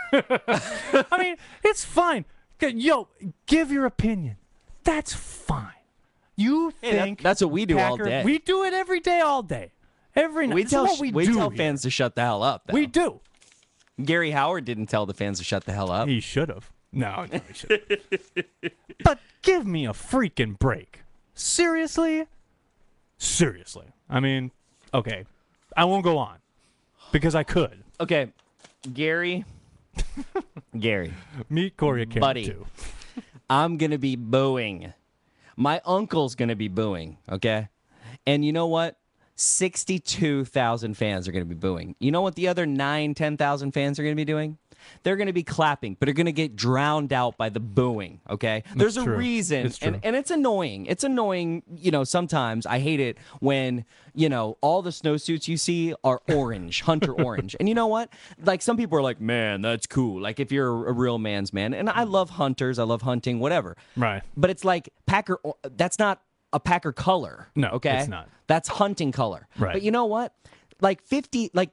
I mean, it's fine. Yo, give your opinion. That's fine. You Hey, that- think that's what we do all Packer- day. We do it every day, all day, every night. We This tell is what we, we do tell here. fans to shut the hell up. Though. We do. Gary Howard didn't tell the fans to shut the hell up. He should have. No, no, he should. But give me a freaking break. Seriously? Seriously. I mean, okay. I won't go on because I could. Okay, Gary. Gary. Meet Corey Cameron Buddy. too. I'm going to be booing. My uncle's going to be booing, okay? And you know what? sixty-two thousand fans are going to be booing. You know what the other nine, ten thousand fans are going to be doing? They're going to be clapping, but are going to get drowned out by the booing, okay? There's a true. reason, It's true. and, and it's annoying. It's annoying, you know, sometimes I hate it when, you know, all the snowsuits you see are orange, hunter orange. And you know what? Like, some people are like, man, that's cool. Like, if you're a real man's man. And I love hunters. I love hunting, whatever. Right. But it's like Packer, that's not a Packer color. No, okay? it's not. That's hunting color. Right. But you know what? Like fifty, like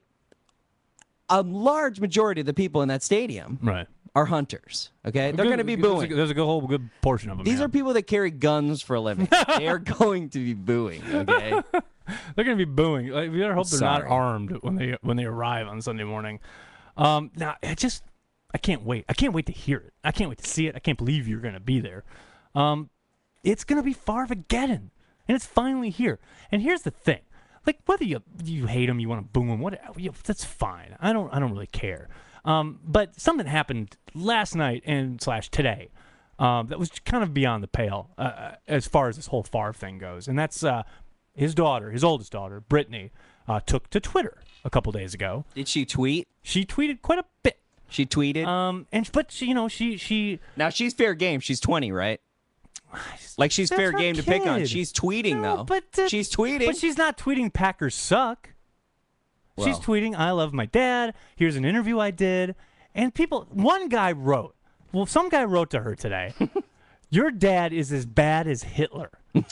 a large majority of the people in that stadium Right. are hunters. Okay? They're Good- going to be there's a- booing. There's a good whole good portion of them. These yeah. are people that carry guns for a living. They are going to be booing. Okay? They're going to be booing. Like, we better hope they're Sorry. not armed when they when they arrive on Sunday morning. Um, now, I just, I can't wait. I can't wait to hear it. I can't wait to see it. I can't believe you're going to be there. Um, it's going to be Favregeddon, and it's finally here. And here's the thing: like, whether you you hate him, you want to boo him, what, you, that's fine. I don't I don't really care. Um, but something happened last night and slash today. Um, that was kind of beyond the pale uh, as far as this whole Favre thing goes, and that's uh, his daughter, his oldest daughter, Brittany, uh, took to Twitter a couple days ago. Did she tweet? She tweeted quite a bit, She tweeted. um, and but she, you know, she she now she's fair game. She's twenty, right? Like she's That's fair her game to pick on. kid. She's tweeting No, though. but uh, she's tweeting. but she's not tweeting Packers suck. She's Well. tweeting, I love my dad. Here's an interview I did, and people. One guy wrote, well, some guy wrote to her today. Your dad is as bad as Hitler.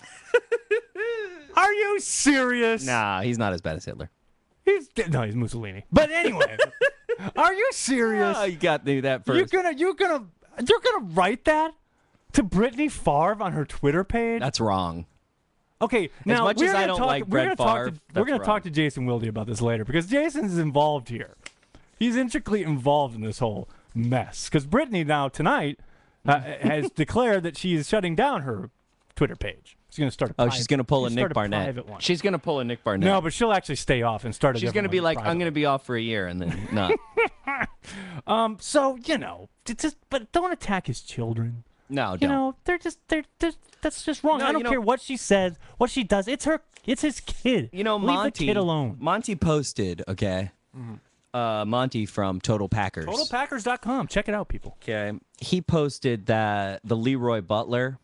Are you serious? Nah, he's not as bad as Hitler. He's no, he's Mussolini. But anyway, are you serious? Oh, you got to do that You're first. gonna, you're gonna, you're gonna write that to Brittany Favre on her Twitter page? That's wrong. Okay, now much we're as I gonna don't talk, like we're Brett gonna talk Favre, to, we're that's gonna wrong. talk to Jason Wilde about this later because Jason's involved here. He's intricately involved in this whole mess because Brittany now tonight uh, has declared that she is shutting down her Twitter page. She's gonna start. A Oh, private, she's gonna pull a she's Nick start Barnett. private one. She's gonna pull a Nick Barnett. No, but she'll actually stay off and start a she's different gonna be one like, I'm privately. gonna be off for a year, and then not. Um, so you know, it's just but don't attack his children. No, You don't. know, they're just they're, they're that's just wrong. No, I don't you know- care what she says, what she does. It's her. It's his kid. You know, Leave Monty. the kid alone. Monty posted, okay. Uh, Monty from Total Packers. Total Packers dot com. Check it out, people. Okay. He posted that the Leroy Butler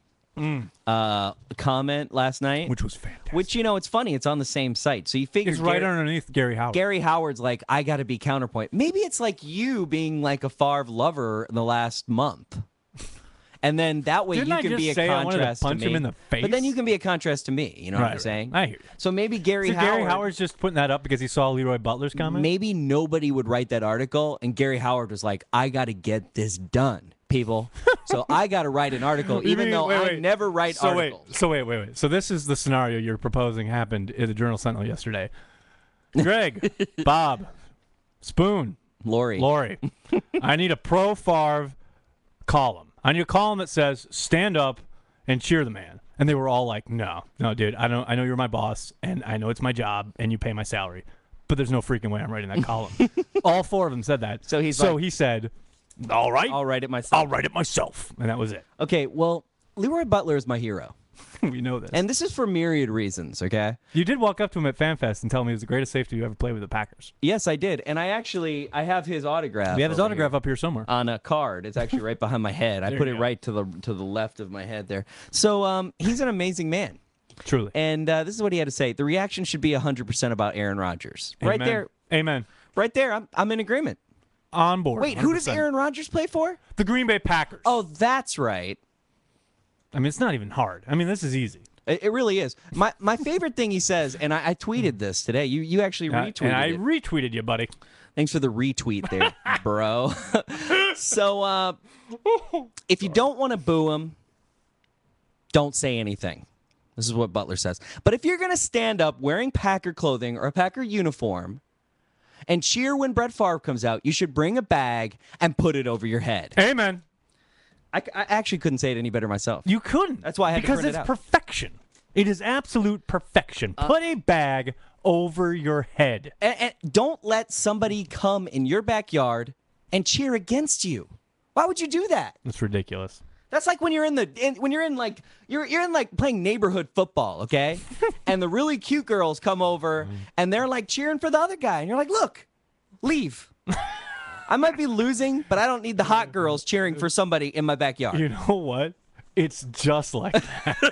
uh, comment last night. Which was fantastic. Which, you know, it's funny. It's on the same site. So you figure is right Gary, underneath Gary Howard. Gary Howard's like, I got to be counterpoint. Maybe it's like you being like a Favre lover in the last month. And then that way Didn't you I can just be a say I wanted to contrast punch me. him in the But then face? you can be a contrast to me. You know what I'm Right, saying? I hear you. So maybe Gary So Howard. Gary Howard's just putting that up because he saw Leroy Butler's comment. Maybe nobody would write that article, and Gary Howard was like, I got to get this done, people. So I got to write an article, You even mean- though wait, I wait. never write so articles. Wait, so wait, wait, wait. So this is the scenario you're proposing happened in the Journal Sentinel yesterday. Greg, Bob, Spoon, Lori. Lori, I need a pro Favre column. I need a column that says stand up and cheer the man. And they were all like, no, no, dude, I don't I know you're my boss and I know it's my job and you pay my salary. But there's no freaking way I'm writing that column. All four of them said that. So he's So like- he said, all right, I'll write it myself. I'll write it myself. And that was it. Okay, well, Leroy Butler is my hero. We know this. And this is for myriad reasons, okay? You did walk up to him at FanFest and tell him he was the greatest safety you ever played with the Packers. Yes, I did. And I actually, I have his autograph. We have his over autograph here up here somewhere. on a card. It's actually right behind my head. I There put you it go. right to the to the left of my head there. So um, he's an amazing man. Truly. And uh, this is what he had to say. The reaction should be one hundred percent about Aaron Rodgers. Right Amen. there. Amen. Right there. I'm, I'm in agreement. On board. Wait, who does one hundred percent. Aaron Rodgers play for? The Green Bay Packers. Oh, that's right. I mean, it's not even hard. I mean, this is easy. It, it really is. My my favorite thing he says, and I, I tweeted this today. You you actually Uh, retweeted and I it. retweeted you, buddy. Thanks for the retweet there, bro. so uh, if you don't want to boo him, don't say anything. This is what Butler says. But if you're going to stand up wearing Packer clothing or a Packer uniform and cheer when Brett Favre comes out, you should bring a bag and put it over your head. Amen. I, I actually couldn't say it any better myself. You couldn't. That's why I had to because print it it's out. perfection. It is absolute perfection. Uh, Put a bag over your head. And, and don't let somebody come in your backyard and cheer against you. Why would you do that? That's ridiculous. That's like when you're in the in, when you're in like you're you're in like playing neighborhood football, okay? And the really cute girls come over and they're like cheering for the other guy, and you're like, "Look, leave." I might be losing, but I don't need the hot girls cheering for somebody in my backyard. You know what? It's just like that.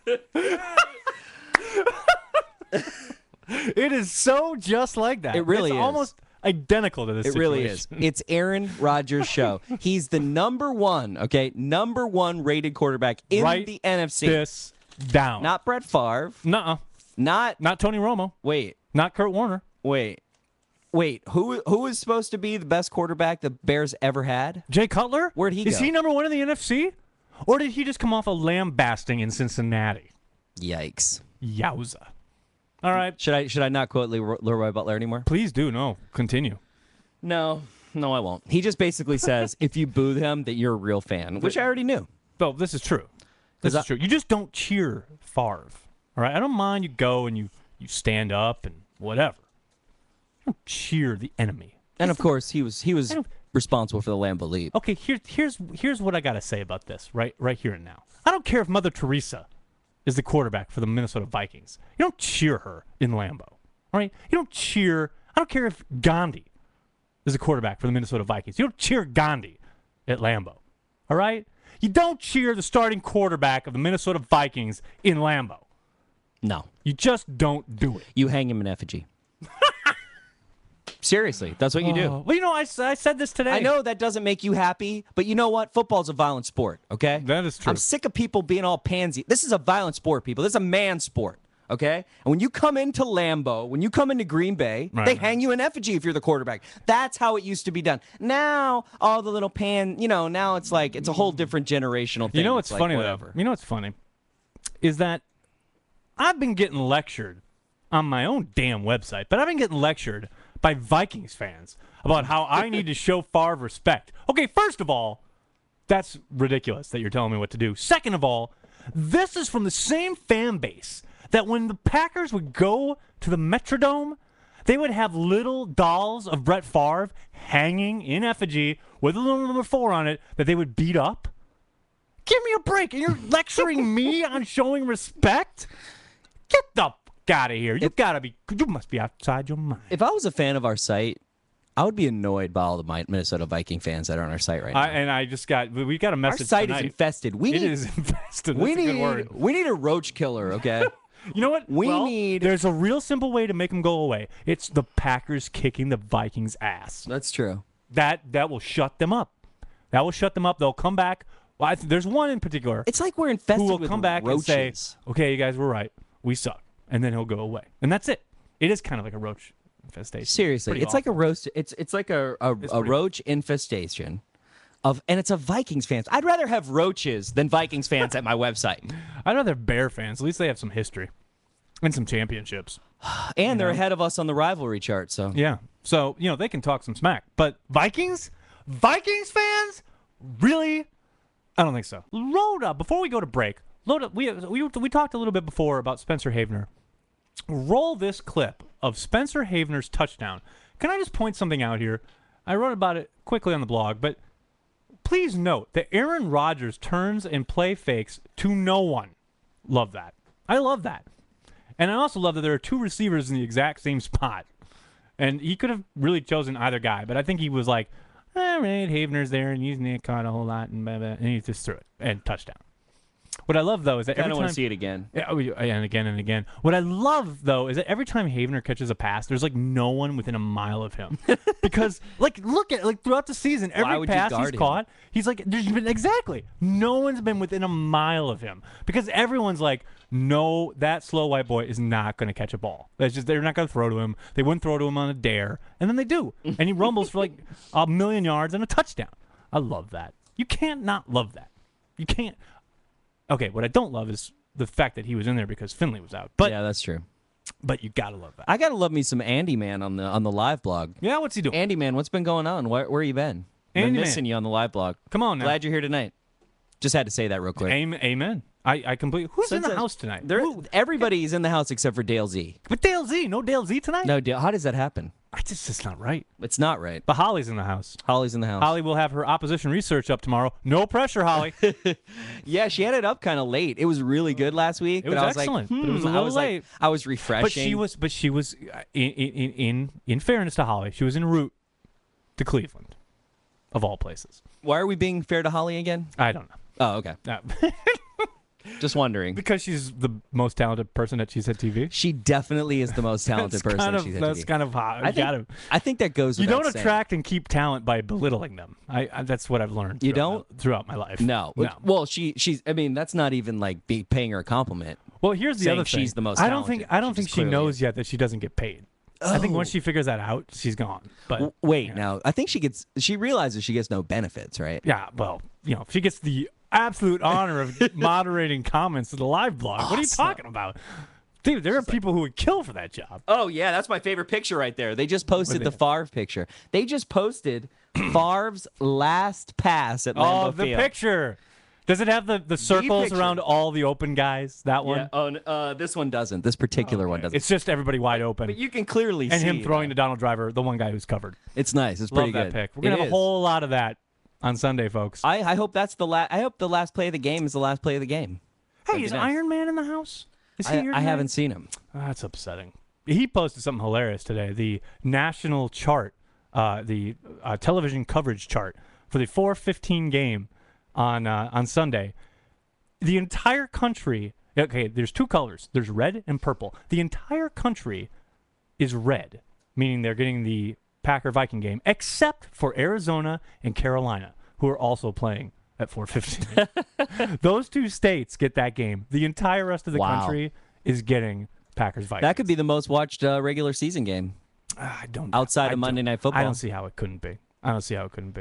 It is so just like that. It really it's is. almost identical to this It really is. situation. It's Aaron Rodgers' show. He's the number one, okay, number one rated quarterback in Write the N F C. this down. Not Brett Favre. Nuh-uh. Not Not Tony Romo. wait, Not Kurt Warner. wait, wait. Who who is supposed to be the best quarterback the Bears ever had? Jay Cutler? Where'd he Is go? he number one in the N F C? Or did he just come off a lambasting in Cincinnati? Yikes. Yowza. All right. Should I should I not quote Leroy, Leroy Butler anymore? Please do. No. Continue. No, no, I won't. He just basically says if you boo him, that you're a real fan, which I already knew. Though this is true. This Is is that- true. You just don't cheer Favre. All right. I don't mind you go and you, you stand up and whatever. You don't cheer the enemy. And of course, he was he was I don't- responsible for the Lambeau Leap. Okay, here, here's here's what I gotta say about this, right right here and now. I don't care if Mother Teresa is the quarterback for the Minnesota Vikings. You don't cheer her in Lambeau. All right? You don't cheer I don't care if Gandhi is the quarterback for the Minnesota Vikings. You don't cheer Gandhi at Lambeau. All right? You don't cheer the starting quarterback of the Minnesota Vikings in Lambeau. No, You just don't do it. you hang him in effigy. Seriously, that's what you do. Oh, well, you know, I, s- I said this today. I know that doesn't make you happy, but you know what? Football's a violent sport, okay? That is true. I'm sick of people being all pansy. This is a violent sport, people. This is a man sport, okay? And when you come into Lambeau, when you come into Green Bay, Right. they hang you in effigy if you're the quarterback. That's how it used to be done. Now, all the little pan, you know, now it's like, it's a whole different generational thing. You know It's what's like, funny whatever. though? You know what's funny is that I've been getting lectured on my own damn website, but I've been getting lectured by Vikings fans about how I need to show Favre respect. Okay, first of all, that's ridiculous that you're telling me what to do. Second of all, this is from the same fan base that when the Packers would go to the Metrodome, they would have little dolls of Brett Favre hanging in effigy with a little number four on it that they would beat up. Give me a break. And you're lecturing me on showing respect? Get the fuck out of here. You gotta be, you must be outside your mind. If I was a fan of our site, I would be annoyed by all the Mi- Minnesota Viking fans that are on our site right now. I, and I just got, we got a our message site tonight. is infested. We It need, is infested. we That's a good need, word. we need a roach killer. Okay. You know what? We Well, need- There's a real simple way to make them go away. It's the Packers kicking the Vikings' ass. That's true. That that will shut them up. That will shut them up. They'll come back. Well, I th- there's one in particular It's like we're who infested will with come back roaches. and say, "Okay, you guys were right. We suck," and then he'll go away, and that's it. It is kind of like a roach infestation. Seriously, Pretty it's like a awful. roast. It's it's like a a, It's a pretty- roach infestation, of and it's a Vikings fans. I'd rather have roaches than Vikings fans at my website, I'd rather have Bear fans. At least they have some history and some championships. and they're ahead of us on the rivalry chart. So Yeah. So, you know, they can talk some smack. But Vikings? Vikings fans? Really? I don't think so. Load up. Before we go to break, load up. We, we, we talked a little bit before about Spencer Havener. Roll this clip of Spencer Havener's touchdown. Can I just point something out here? I wrote about it quickly on the blog, but please note that Aaron Rodgers turns and play fakes to no one. Love that. I love that. And I also love that there are two receivers in the exact same spot. And he could have really chosen either guy, but I think he was like, all right, Havener's there, and he's not caught a whole lot, and blah, blah, and he just threw it, and touchdown. What I love, though, is that I every don't time... want to see it again. Yeah, oh, yeah, and again and again. What I love, though, is that every time Havener catches a pass, there's, like, no one within a mile of him. Because, like, look at like throughout the season, every would you pass he's guard him? caught, he's like, there's been, exactly, no one's been within a mile of him. Because everyone's like, no, that slow white boy is not going to catch a ball. That's just, they're not going to throw to him. They wouldn't throw to him on a dare. And then they do. And he rumbles for, like, a million yards and a touchdown. I love that. You can't not love that. You can't. Okay, what I don't love is the fact that he was in there because Finley was out. But yeah, that's true. but you gotta love that. I gotta love me some Andy Man on the on the live blog. Yeah, what's he doing? Andy Man, what's been going on? Where where you been? Been Andy missing Man. you on the live blog. Come on now. Glad you're here tonight. Just had to say that real quick. Amen. Amen. I, I completely. Who's in Since the I- house tonight? There, Who- everybody's in the house except for Dale Z. but Dale Z. No Dale Z tonight? No, Dale. How does that happen? I just it's not right. It's not right. But Holly's in the house. Holly's in the house. Holly will have her opposition research up tomorrow. No pressure, Holly. Yeah, she had it up kind of late. It was really good last week. It but was I was excellent, like, but it was a hmm, I little was late. Like, I was refreshing. but she was. But she was. uh, In in in in fairness to Holly, she was en route to Cleveland, of all places. Why are we being fair to Holly again? I don't know. Oh, okay. Uh, Just wondering. because she's the most talented person at Cheesehead T V. She definitely is the most talented That's person. kind of she's had that's to be. kind of hot. I You think, gotta- I think that goes. You without don't saying. attract and keep talent by belittling them. I, I that's what I've learned. You throughout don't? my, throughout my life. No. no. Well, she she's. I mean, that's not even like be paying her a compliment. Well, here's the saying other thing. she's the most I don't think talented. I don't She think just she clearly knows is. yet that she doesn't get paid. I think once Oh. she figures that out, she's gone. But W- Wait, yeah. now I think she gets. She realizes she gets no benefits, right? yeah, well, you know, she gets the absolute honor of moderating comments to the live blog. What are you Awesome. talking about? Dude, there are people who would kill for that job. Oh yeah, that's my favorite picture right there. They just posted What the is it? Favre picture. They just posted Favre's last pass at Lambeau Oh, the Field. picture. Does it have the, the circles picture. around all the open guys? That one? Yeah. Oh, n- uh, this one doesn't. This particular one doesn't. It's just everybody wide open. but you can clearly and see him throwing uh, to Donald Driver, the one guy who's covered. It's nice. It's Love pretty that good. pick. We're gonna It have is. a whole lot of that on Sunday, folks. I, I hope that's the last. I hope the last play of the game is the last play of the game. hey, be is nice. Iron Man in the house? Is he I, here I tonight? haven't seen him. Oh, that's upsetting. He posted something hilarious today. The national chart, uh, the uh, television coverage chart for the four fifteen game on uh, on Sunday. The entire country. Okay, there's two colors. There's red and purple. The entire country is red, meaning they're getting the Packer Viking game, except for Arizona and Carolina, who are also playing at four fifteen. Those two states get that game. The entire rest of the Wow. country is getting Packers Vikings. That could be the most watched uh, regular season game. I don't outside I of Monday don't- Night Football. I don't see how it couldn't be. I don't see how it couldn't be.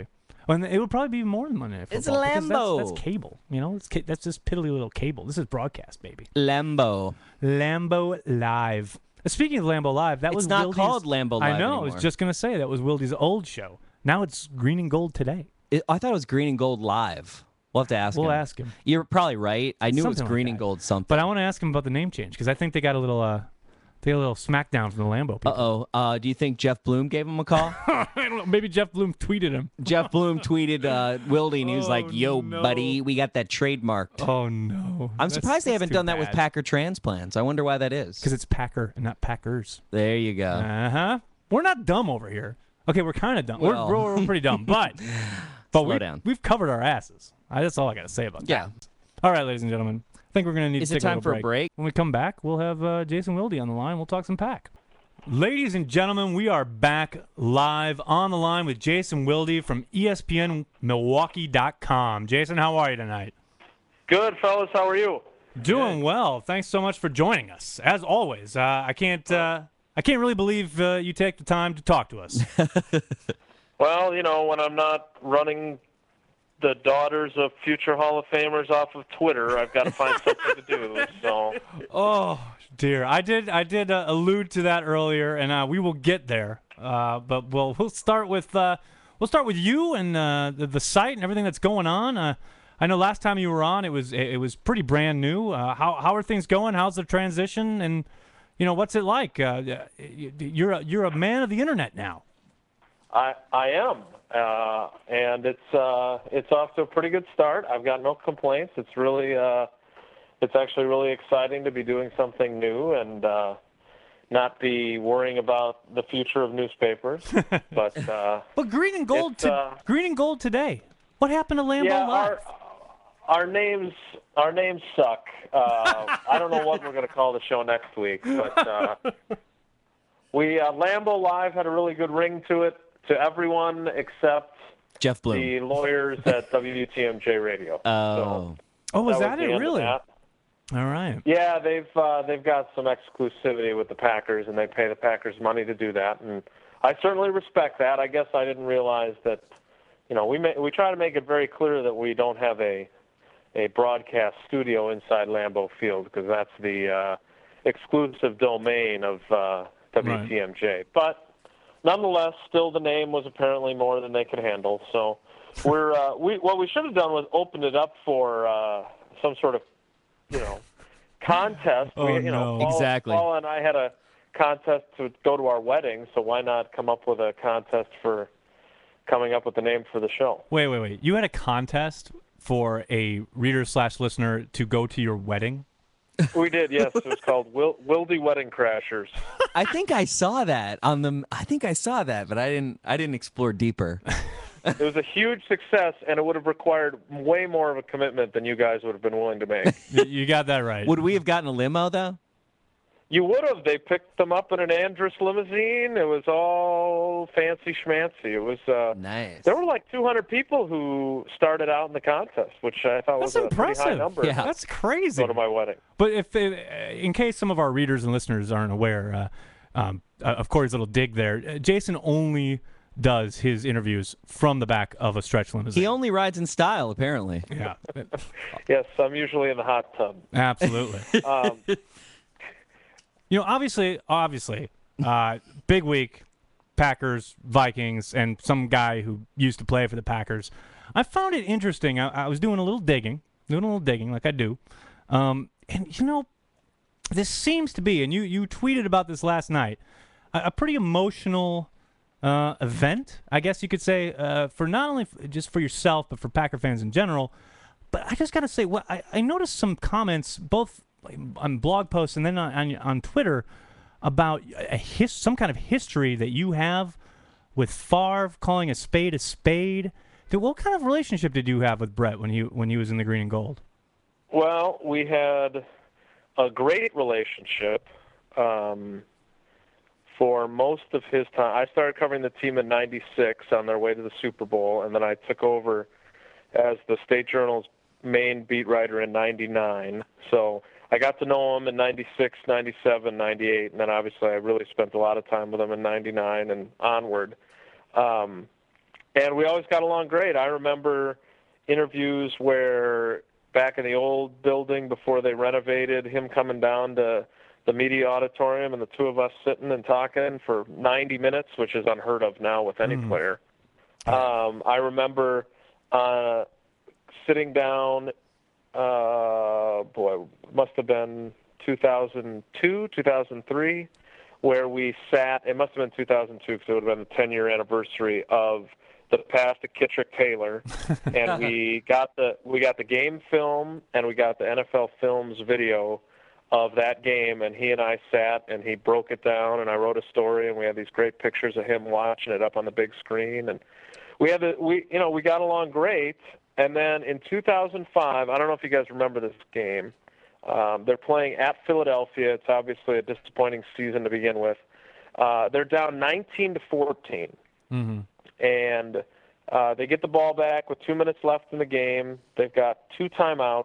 And it would probably be more than Monday Night Football. It's a because that's- Lambo. That's, cable. You know, it's ca- that's just piddly little cable. This is broadcast, baby. Lambo. Lambo Live. Uh, Speaking of Lambo Live, that It's was not Wildy's- called Lambo Live I know. I anymore. was just gonna say that was Wildy's old show. Now it's Green and Gold Today. It, I thought it was Green and Gold Live. We'll have to ask We'll him. ask him. You're probably right. I knew it Something was like Green that. and Gold something. But I want to ask him about the name change because I think they got a little, uh, they got a little smackdown from the Lambo people. Uh-oh. Uh, do you think Jeff Bloom gave him a call? I don't know. Maybe Jeff Bloom tweeted him. Jeff Bloom tweeted uh, Wildy, and he was Oh, like, yo, no. buddy, we got that trademarked. Oh no! I'm surprised they haven't done that with Packer transplants. I wonder why that is. because it's Packer and not Packers. There you go. Uh huh. We're not dumb over here. Okay, we're kind of dumb. Well. we're, we're we're pretty dumb, but but Slow we down. we've covered our asses. I, that's all I got to say about Yeah. that. All right, ladies and gentlemen. I think we're going to need Is to it take time a for a little break? When we come back, we'll have uh, Jason Wildy on the line. We'll talk some Pack. Ladies and gentlemen, we are back live on the line with Jason Wildy from E S P N Milwaukee dot com. Jason, how are you tonight? Good, fellas. How are you? Doing well. Thanks so much for joining us. As always, uh, I can't uh, I can't really believe uh, you take the time to talk to us. Well, you know, when I'm not running the daughters of future Hall of Famers off of Twitter, I've got to find something to do. So, Oh dear, I did I did uh, allude to that earlier, and uh, we will get there. Uh, but we'll we'll start with uh, we'll start with you and uh, the, the site and everything that's going on. Uh, I know last time you were on, it was it, it was pretty brand new. Uh, how how are things going? How's the transition? And you know, what's it like? Uh, you're a, you're a man of the internet now. I I am, uh, and it's uh, it's off to a pretty good start. I've got no complaints. It's really uh, it's actually really exciting to be doing something new and uh, not be worrying about the future of newspapers. But uh, But green and gold, It's, to, uh, green and gold today. What happened to Lambeau yeah, Live? our our names our names suck. Uh, I don't know what we're going to call the show next week, but uh, we uh, Lambeau Live had a really good ring to it to everyone except Jeff Bloom. the lawyers at W T M J Radio. Oh. Oh, was that that the it? end of Really? that. All right. Yeah, they've uh, they've got some exclusivity with the Packers, and they pay the Packers money to do that, and I certainly respect that. I guess I didn't realize that. You know, we may, we try to make it very clear that we don't have a a broadcast studio inside Lambeau Field because that's the uh, exclusive domain of uh, W T M J. Right. But nonetheless, still the name was apparently more than they could handle. So we're uh, we what we should have done was opened it up for uh, some sort of you know contest. Oh, we, you no. know, Paul, Exactly. Paul and I had a contest to go to our wedding, so why not come up with a contest for coming up with the name for the show? Wait, wait, wait. You had a contest for a reader slash listener to go to your wedding? We did, yes. It was called Wil- Wildy Wedding Crashers. I think I saw that on the. I think I saw that, but I didn't. I didn't explore deeper. It was a huge success, and it would have required way more of a commitment than you guys would have been willing to make. Y- you got that right. Would we have gotten a limo though? You would have. They picked them up in an Andrus limousine. It was all fancy schmancy. It was. Uh, Nice. There were like two hundred people who started out in the contest, which I thought That's was a pretty high impressive. number. Yeah. That's crazy. To go to my wedding. But if, it, in case some of our readers and listeners aren't aware, uh, um, uh, of course, little dig there. Uh, Jason only does his interviews from the back of a stretch limousine. He only rides in style, apparently. yeah, Yes, I'm usually in the hot tub. absolutely. Um, You know, obviously, obviously, uh, big week, Packers, Vikings, and some guy who used to play for the Packers. I found it interesting. I, I was doing a little digging, doing a little digging like I do. Um, and, you know, this seems to be, and you, you tweeted about this last night, a, a pretty emotional uh, event, I guess you could say, uh, for not only f- just for yourself, but for Packer fans in general. But I just got to say, well, I, I noticed some comments, both on blog posts and then on, on, on Twitter, about a his, some kind of history that you have with Favre, calling a spade a spade. What kind of relationship did you have with Brett when he when he was in the green and gold? Well, we had a great relationship um, for most of his time. I started covering the team in ninety-six on their way to the Super Bowl, and then I took over as the State Journal's main beat writer in ninety-nine. So I got to know him in ninety-six, ninety-seven, ninety-eight, and then obviously I really spent a lot of time with him in ninety-nine and onward. Um, and we always got along great. I remember interviews where back in the old building before they renovated, him coming down to the media auditorium and the two of us sitting and talking for ninety minutes, which is unheard of now with any mm. player. Um, I remember uh, sitting down, uh, boy, must have been two thousand two, two thousand three, where we sat, it must have been two thousand two because it would have been the ten-year anniversary of the pass to Kittrick Taylor, and we got the we got the game film and we got the N F L Films video of that game, and he and I sat and he broke it down, and I wrote a story, and we had these great pictures of him watching it up on the big screen, and we had the, we you know we got along great. And then in two thousand five, I don't know if you guys remember this game. Um, they're playing at Philadelphia. It's obviously a disappointing season to begin with. Uh, they're down nineteen to fourteen. Mm-hmm. And uh, they get the ball back with two minutes left in the game. They've got two timeouts.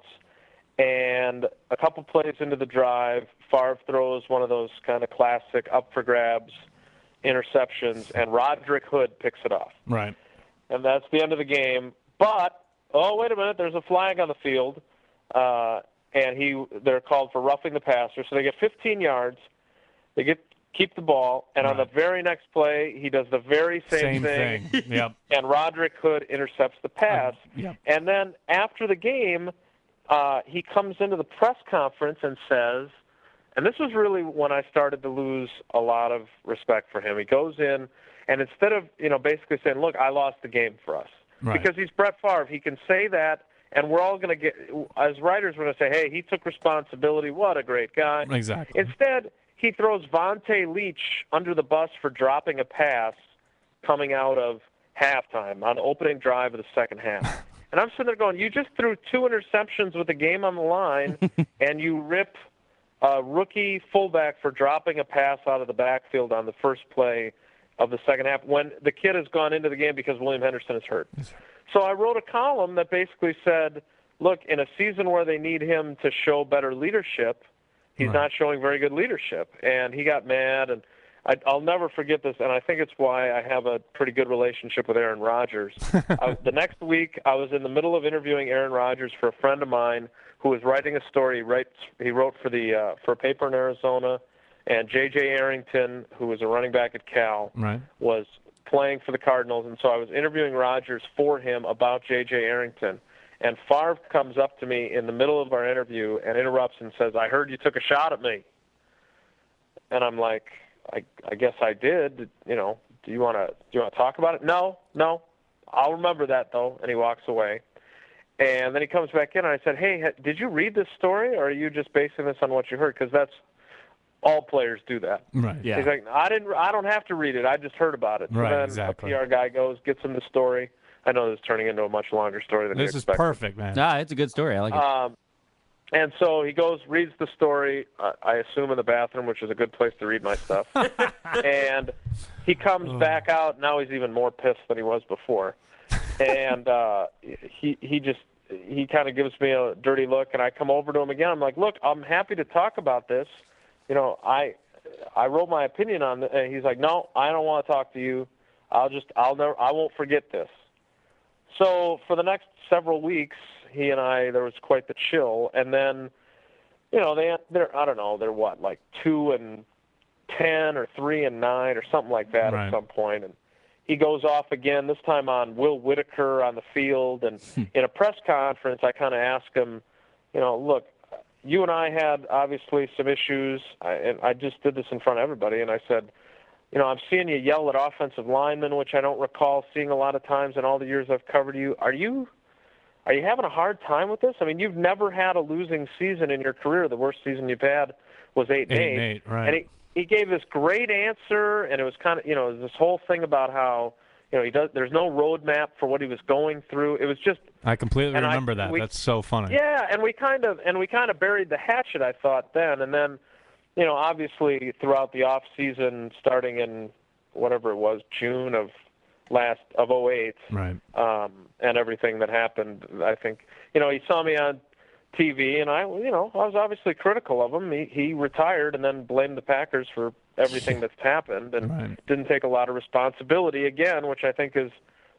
And a couple plays into the drive, Favre throws one of those kind of classic up-for-grabs interceptions, and Roderick Hood picks it off. Right. And that's the end of the game. But, oh, wait a minute, there's a flag on the field, uh, and he they're called for roughing the passer. So they get fifteen yards. They get keep the ball, and right. on the very next play, he does the very same, same thing. thing. Yep. And Roderick Hood intercepts the pass. Uh, yep. And then after the game, uh, he comes into the press conference and says, and this was really when I started to lose a lot of respect for him. He goes in, and instead of, you know, basically saying, look, I lost the game for us. Right. Because he's Brett Favre. He can say that, and we're all going to get, as writers, we're going to say, hey, he took responsibility. What a great guy. Exactly. Instead, he throws Vontae Leach under the bus for dropping a pass coming out of halftime on the opening drive of the second half. And I'm sitting there going, you just threw two interceptions with the game on the line, and you rip a rookie fullback for dropping a pass out of the backfield on the first play of the second half when the kid has gone into the game because William Henderson is hurt. Yes, so I wrote a column that basically said, look, in a season where they need him to show better leadership, he's right. not showing very good leadership. And he got mad, and I, I'll never forget this, and I think it's why I have a pretty good relationship with Aaron Rodgers. I, the next week, I was in the middle of interviewing Aaron Rodgers for a friend of mine who was writing a story. He, writes, he wrote for the uh, for a paper in Arizona, and J J Arrington, who was a running back at Cal, right. was playing for the Cardinals, and so I was interviewing Rodgers for him about J J Arrington. And Favre comes up to me in the middle of our interview and interrupts and says, I heard you took a shot at me. And I'm like, I, I guess I did. You know, do you want to do you want to talk about it? No, no. I'll remember that, though. And he walks away. And then he comes back in, and I said, hey, did you read this story, or are you just basing this on what you heard? Because that's all players do that. Right. Yeah. He's like, I didn't. I don't have to read it. I just heard about it. So right. then Exactly. a P R guy goes, gets him the story. I know this is turning into a much longer story than this you is expected. perfect, man. Ah, it's a good story. I like it. Um, and so he goes, reads the story, uh, I assume in the bathroom, which is a good place to read my stuff. And he comes Oh. back out. Now he's even more pissed than he was before. And uh, he he just he kind of gives me a dirty look, and I come over to him again. I'm like, look, I'm happy to talk about this. You know, I I wrote my opinion on it. And he's like, no, I don't want to talk to you. I'll just I'll never I won't forget this. So for the next several weeks, he and I, there was quite the chill. And then, you know, they, they're, I don't know, they're what, like two and ten or three and nine or something like that right. at some point. And he goes off again, this time on Will Whitaker on the field. And in a press conference, I kind of asked him, you know, look, you and I had obviously some issues. I, and I just did this in front of everybody. And I said, you know, I'm seeing you yell at offensive linemen, which I don't recall seeing a lot of times in all the years I've covered you. Are you are you having a hard time with this? I mean, you've never had a losing season in your career. The worst season you've had was eight and eight. Eight and eight, right. And he, he gave this great answer, and it was kind of, you know, this whole thing about how, you know, he does. There's no roadmap for what he was going through. It was just. I completely and remember I, that. we, That's so funny. Yeah, and we kind of and we kind of buried the hatchet, I thought then, and then, you know, obviously throughout the off season, starting in whatever it was, June of last of oh eight, Right. um, and everything that happened. I think, you know, he saw me on T V, and I, you know, I was obviously critical of him. He, he retired and then blamed the Packers for everything that's happened, and Right. didn't take a lot of responsibility again, which I think is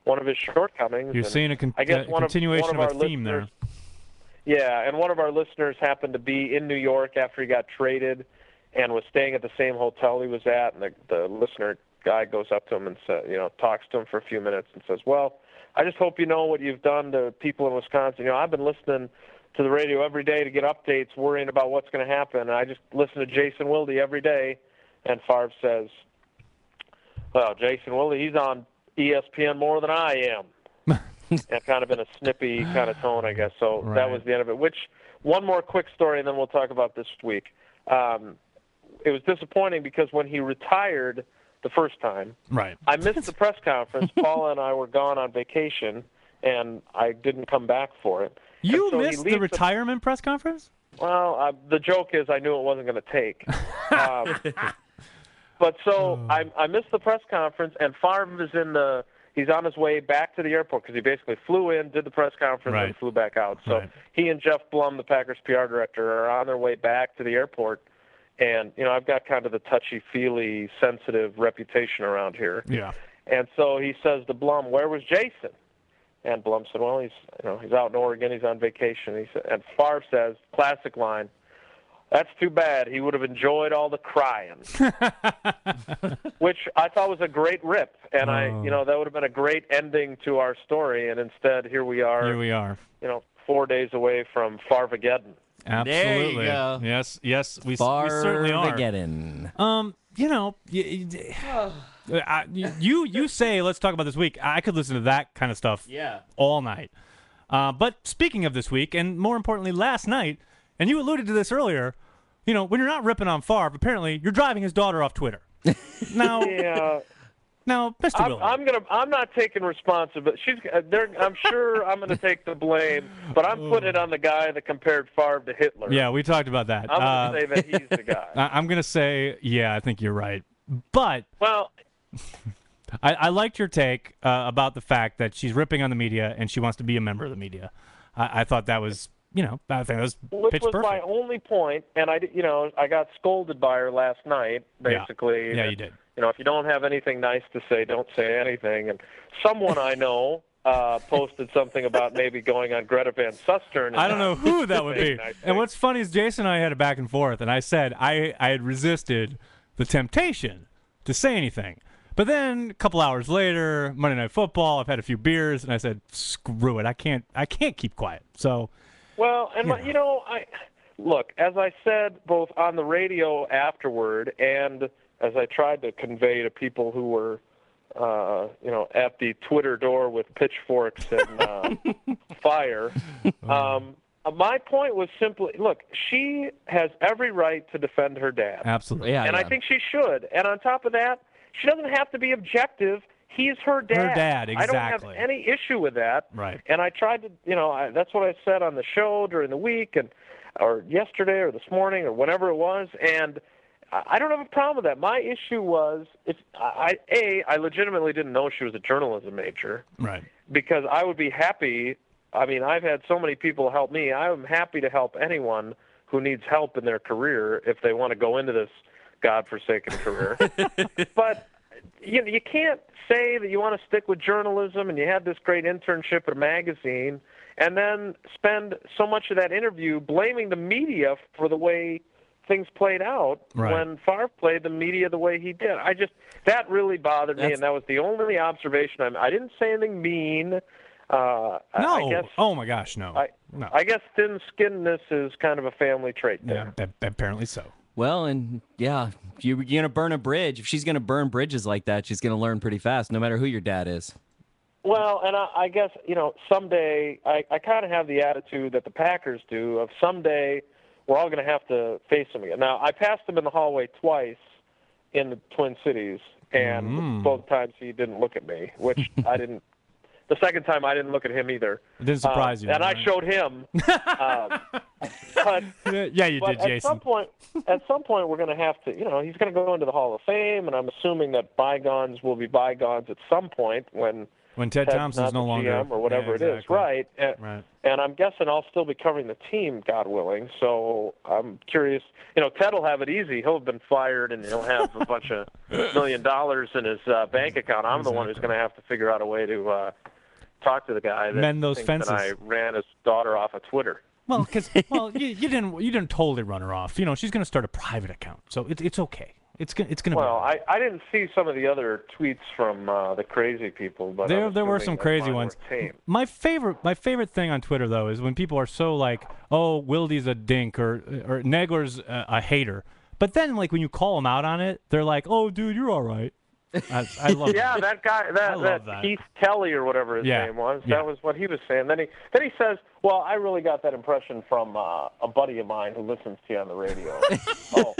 one of his shortcomings. You're and seeing a, con- I guess a one continuation of, one of, of, a our theme listeners, there. Yeah, and one of our listeners happened to be in New York after he got traded and was staying at the same hotel he was at, and the, the listener guy goes up to him and says, you know, talks to him for a few minutes and says, well, I just hope you know what you've done to people in Wisconsin. You know, I've been listening to the radio every day to get updates, worrying about what's going to happen, and I just listen to Jason Wilde every day. And Favre says, well, Jason Wilde, he's on E S P N more than I am. And kind of in a snippy kind of tone, I guess. So Right. that was the end of it. Which, one more quick story, and then we'll talk about this week. Um, it was disappointing because when he retired the first time, Right. I missed the press conference. Paula and I were gone on vacation, and I didn't come back for it. You And so he missed the leaves retirement press conference? Well, uh, the joke is I knew it wasn't going to take. Um, but so I, I missed the press conference, and Favre is in the – he's on his way back to the airport because he basically flew in, did the press conference, Right. and flew back out. So Right. he and Jeff Blum, the Packers P R director, are on their way back to the airport. And, you know, I've got kind of the touchy-feely, sensitive reputation around here. Yeah. And so he says to Blum, where was Jason? And Blum said, well, he's you know he's out in Oregon. He's on vacation. He said, and Favre says, classic line, that's too bad. He would have enjoyed all the crying, which I thought was a great rip. And, I, Oh. you know, that would have been a great ending to our story. And instead, here we are, Here we are. you know, four days away from Farvageddon. Absolutely. go. Yes, yes, we, we certainly are. Farvageddon. Um, you know, y- y- I- you you say let's talk about this week. I could listen to that kind of stuff Yeah. all night. Uh, but speaking of this week, and more importantly, last night, and you alluded to this earlier, you know, when you're not ripping on Favre, apparently you're driving his daughter off Twitter. Now, Yeah. now, Mister I'm, Willie. I'm gonna. I'm not taking responsibility. She's. uh, They're, I'm sure I'm gonna take the blame, but I'm putting it on the guy that compared Favre to Hitler. yeah, we talked about that. I'm Uh, gonna say that he's the guy. I- I'm gonna say, yeah, I think you're right. But Well, I, I liked your take uh, about the fact that she's ripping on the media and she wants to be a member of the media. I, I thought that was, you know, I think that was which pitch was perfect. my only point, and I, di- you know, I got scolded by her last night. Yeah. Basically, Yeah, you did. You know, if you don't have anything nice to say, don't say anything. And someone I know uh, posted something about maybe going on Greta Van Susteren. and I don't know not who that would be. saying nice And things. what's funny is Jason and I had a back and forth, and I said I, I had resisted the temptation to say anything. But then a couple hours later, Monday Night Football, I've had a few beers, and I said, screw it. I can't I can't keep quiet. So, Well, and you my, you know, I look, as I said both on the radio afterward and as I tried to convey to people who were, uh, you know, at the Twitter door with pitchforks and uh, fire, um, my point was simply, look, she has every right to defend her dad. absolutely. Yeah, and yeah. I think she should. And on top of that, she doesn't have to be objective. He's her dad. dad, I don't have exactly. any issue with that. Right. And I tried to, you know, I, that's what I said on the show during the week and or yesterday or this morning or whenever it was. And I I don't have a problem with that. My issue was, if I, A, I legitimately didn't know she was a journalism major Right. because I would be happy. I mean, I've had so many people help me. I'm happy to help anyone who needs help in their career if they want to go into this godforsaken career. But you know, you can't say that you want to stick with journalism and you had this great internship at a magazine and then spend so much of that interview blaming the media for the way things played out Right. when Favre played the media the way he did. I just that really bothered me, That's- and that was the only observation. I, I didn't say anything mean. Uh, I- No. I guess oh, my gosh, no. I, no. I guess thin-skinnedness is kind of a family trait yeah, there. a- apparently so. Well, and yeah, you, you're going to burn a bridge. If she's going to burn bridges like that, she's going to learn pretty fast, no matter who your dad is. Well, and I, I guess, you know, someday I, I kind of have the attitude that the Packers do of someday we're all going to have to face them again. Now, I passed him in the hallway twice in the Twin Cities, and Mm. both times he didn't look at me, which I didn't. The second time I didn't look at him either. It didn't surprise Um, you. And I right? showed him. um, but Yeah, you but did, at Jason. some point, at some point, we're going to have to, you know, he's going to go into the Hall of Fame, and I'm assuming that bygones will be bygones at some point when When Ted Ted's Thompson's not no the longer- G M or whatever yeah, it is, exactly. right? And, Right. and I'm guessing I'll still be covering the team, God willing. So I'm curious. You know, Ted will have it easy. He'll have been fired, and he'll have a bunch of million dollars in his uh, bank account. I'm the one who's going to have to figure out a way to uh, talk to the guy that Mend those thinks that I fences. ran his daughter off of Twitter. Well, because well, you, you didn't you didn't totally run her off. You know, she's going to start a private account, so it's it's okay. It's gonna it's going to Well, be. I, I didn't see some of the other tweets from uh, the crazy people, but There I'm there were assuming some that crazy mine ones. were tame. My favorite my favorite thing on Twitter though is when people are so like, oh, Wildy's a dink or or Negler's a, a hater, but then like when you call them out on it, they're like, oh, dude, you're all right. I, I love Yeah, that. that guy, I that, love that, that. Keith Kelly or whatever his Yeah, name was, yeah. that was what he was saying. Then he then he says, "Well, I really got that impression from uh, a buddy of mine who listens to you on the radio." Oh,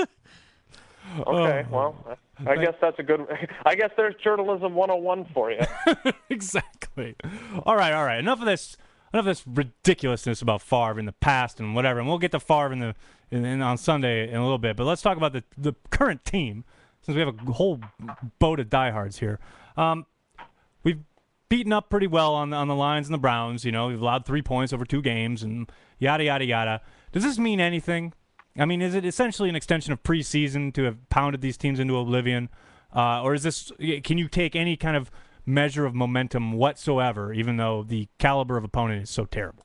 okay. Well, I, I guess that's a good. I guess there's journalism one oh one for you. Exactly. All right, all right. Enough of this. Enough of this ridiculousness about Favre in the past and whatever. And we'll get to Favre in the in, in, on Sunday in a little bit. But let's talk about the the current team, since we have a whole boat of diehards here. Um, we've beaten up pretty well on the, on the Lions and the Browns. You know, we've allowed three points over two games and yada yada yada. Does this mean anything? I mean, is it essentially an extension of preseason to have pounded these teams into oblivion, uh, or is this? Can you take any kind of measure of momentum whatsoever, even though the caliber of opponent is so terrible?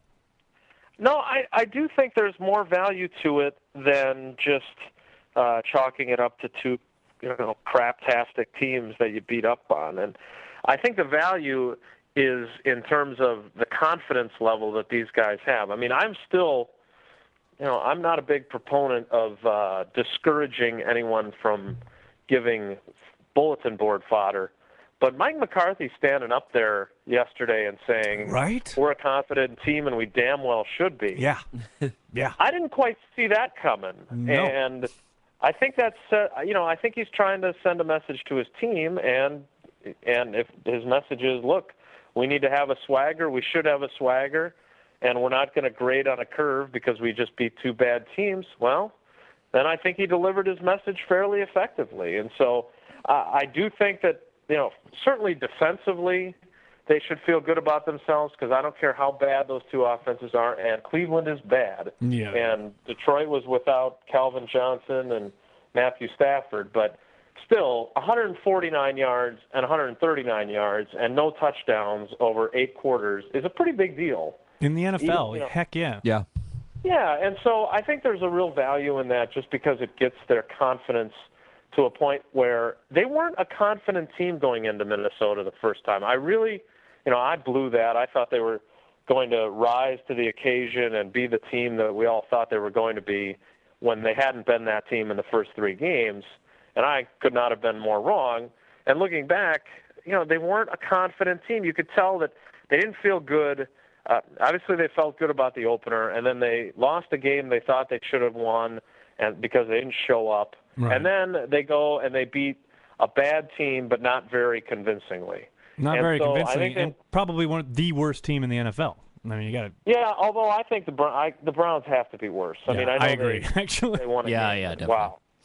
No, I, I do think there's more value to it than just uh, chalking it up to two, you know, craptastic teams that you beat up on. And I think the value is in terms of the confidence level that these guys have. I mean, I'm still, you know, I'm not a big proponent of uh, discouraging anyone from giving bulletin board fodder. But Mike McCarthy standing up there yesterday and saying, Right. we're a confident team and we damn well should be. Yeah, yeah. I didn't quite see that coming. No. And I think that's, uh, you know, I think he's trying to send a message to his team. And, and if his message is, look, we need to have a swagger, we should have a swagger, and we're not going to grade on a curve because we just beat two bad teams, well, then I think he delivered his message fairly effectively. And so uh, I do think that, you know, certainly defensively, they should feel good about themselves because I don't care how bad those two offenses are, and Cleveland is bad. Yeah. And Detroit was without Calvin Johnson and Matthew Stafford, but still, one hundred forty-nine yards and one hundred thirty-nine yards and no touchdowns over eight quarters is a pretty big deal. In the N F L, Even, you know- heck yeah. Yeah. Yeah, and so I think there's a real value in that just because it gets their confidence to a point where they weren't a confident team going into Minnesota the first time. I really, you know, I blew that. I thought they were going to rise to the occasion and be the team that we all thought they were going to be when they hadn't been that team in the first three games. And I could not have been more wrong. And looking back, you know, they weren't a confident team. You could tell that they didn't feel good. Uh, obviously, they felt good about the opener, and then they lost a game they thought they should have won, and because they didn't show up. Right. And then they go and they beat a bad team, but not very convincingly. Not And very so I convincing, think and they- probably one of the worst team in the N F L. I mean, you got to. Yeah, although I think the Brown, I, the Browns have to be worse. I mean, I know agree. They, Actually, they won a Yeah, game. yeah, definitely.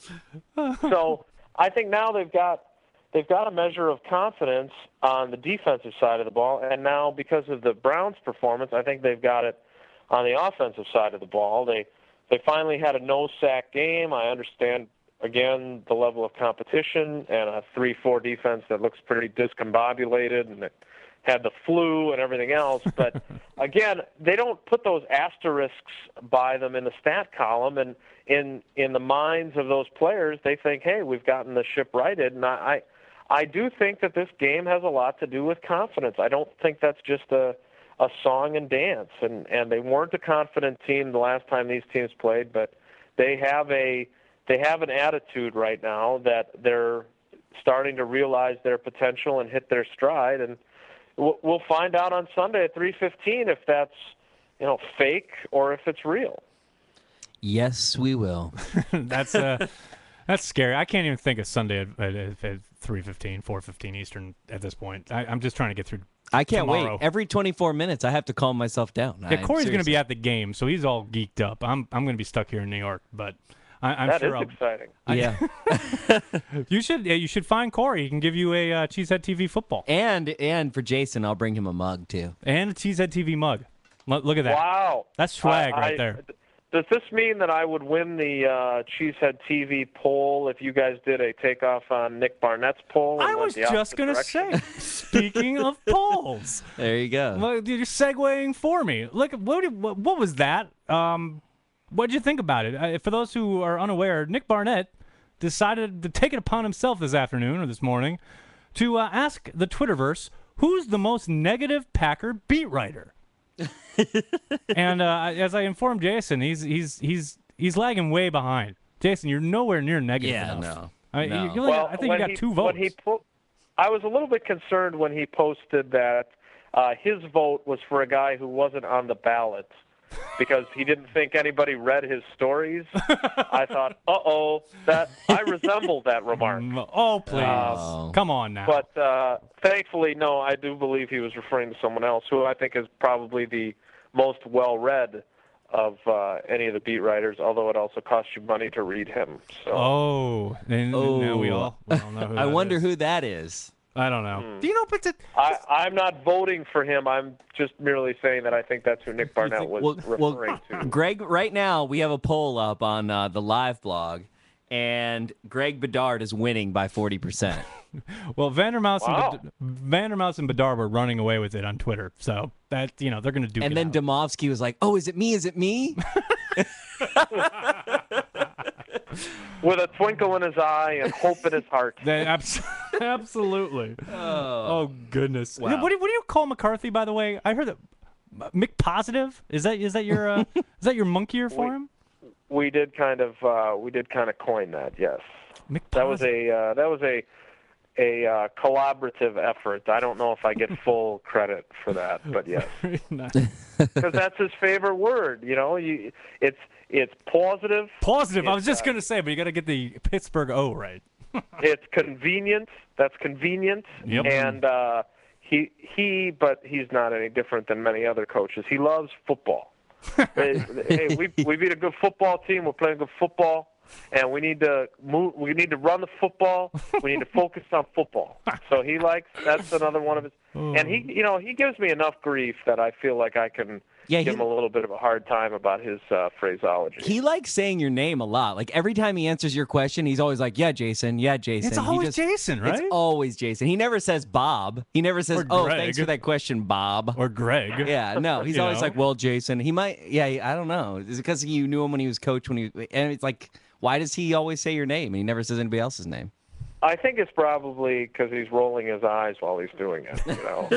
Wow. So I think now they've got they've got a measure of confidence on the defensive side of the ball, and now because of the Browns' performance, I think they've got it on the offensive side of the ball. They they finally had a no-sack game. I understand again the level of competition and a three four defense that looks pretty discombobulated and it had the flu and everything else. But again, they don't put those asterisks by them in the stat column. And in in the minds of those players, they think, hey, we've gotten the ship righted. And I, I, I do think that this game has a lot to do with confidence. I don't think that's just a, a song and dance. And, and they weren't a confident team the last time these teams played, but they have a they have an attitude right now that they're starting to realize their potential and hit their stride. And we'll find out on Sunday at three fifteen if that's, you know, fake or if it's real. Yes, we will. that's uh, that's scary. I can't even think of Sunday at, at, at three fifteen, four fifteen Eastern at this point. I, I'm just trying to get through. I can't tomorrow. wait. Every twenty-four minutes, I have to calm myself down. Yeah, Corey's going to be at the game, so he's all geeked up. I'm I'm going to be stuck here in New York, but I, I'm That sure is I'll, exciting. Yeah. you should yeah, you should find Corey. He can give you a uh, Cheesehead T V football and and for Jason, I'll bring him a mug too. and a Cheesehead T V mug. Look, look at that. Wow. That's swag I- right I- there. Does this mean that I would win the uh, Cheesehead T V poll if you guys did a takeoff on Nick Barnett's poll? and I went was the just opposite gonna direction? say. Speaking of polls, There you go. well, you're segueing for me. Look, what do- what, what was that? Um, what did you think about it? Uh, for those who are unaware, Nick Barnett decided to take it upon himself this afternoon or this morning to uh, ask the Twitterverse who's the most negative Packer beat writer. And uh, as I informed Jason, he's he's he's he's lagging way behind. Jason, you're nowhere near negative Yeah, enough. no. I, mean, No. you- you only got- I think you when got he- two votes. When he po- I was a little bit concerned when he posted that uh, his vote was for a guy who wasn't on the ballot because he didn't think anybody read his stories. I thought, uh-oh, that I resembled that remark. Mm, oh, please. Oh. Come on now. But uh, thankfully, no, I do believe he was referring to someone else who I think is probably the most well-read of uh, any of the beat writers, although it also costs you money to read him. So. Oh, and Oh. now we all, we all know who I that wonder is. who that is. I don't know. Hmm. Do you know? But it, I, I'm not voting for him. I'm just merely saying that I think that's who Nick Barnett was Well, referring well, to. Greg, right now we have a poll up on uh, the live blog, and Greg Bedard is winning by forty percent. well, Vandermouse Wow. and Bed- Vandermouse and Bedard were running away with it on Twitter, so that you know they're going to do. And then Domofsky was like, "Oh, is it me? Is it me?" With a twinkle in his eye and hope in his heart. They abs- absolutely. Oh, goodness. Wow. What do you, what do you call McCarthy? By the way, I heard that Mick Positive. Is that is that your uh, is that your monkeyer for We- him? We did kind of uh, we did kind of coin that. Yes, Mick that was Positive. a uh, that was a a uh, collaborative effort. I don't know if I get full credit for that, but yes, Very nice. because that's his favorite word. You know, you, it's it's positive. Positive. I was It's, just uh, going to say, but you got to get the Pittsburgh O right. It's convenient. That's convenient. Yep. And uh, he he, but he's not any different than many other coaches. He loves football. hey, hey, we we beat a good football team. We're playing good football, and we need to move. We need to run the football. We need to focus on football. So he likes. That's another one of his. And he, you know, he gives me enough grief that I feel like I can Yeah, give he- him a little bit of a hard time about his uh, phraseology. He likes saying your name a lot. Like every time he answers your question, he's always like, "Yeah, Jason. Yeah, Jason." It's He always just- Jason, right? It's always Jason. He never says Bob. He never says, Or "Oh, Greg. thanks for that question, Bob." or Greg. Yeah, no, he's You always know? like, "Well, Jason." He might, yeah, I don't know. Is it because you knew him when he was coach? When he, and it's like, why does he always say your name? And he never says anybody else's name. I think it's probably because he's rolling his eyes while he's doing it. You know.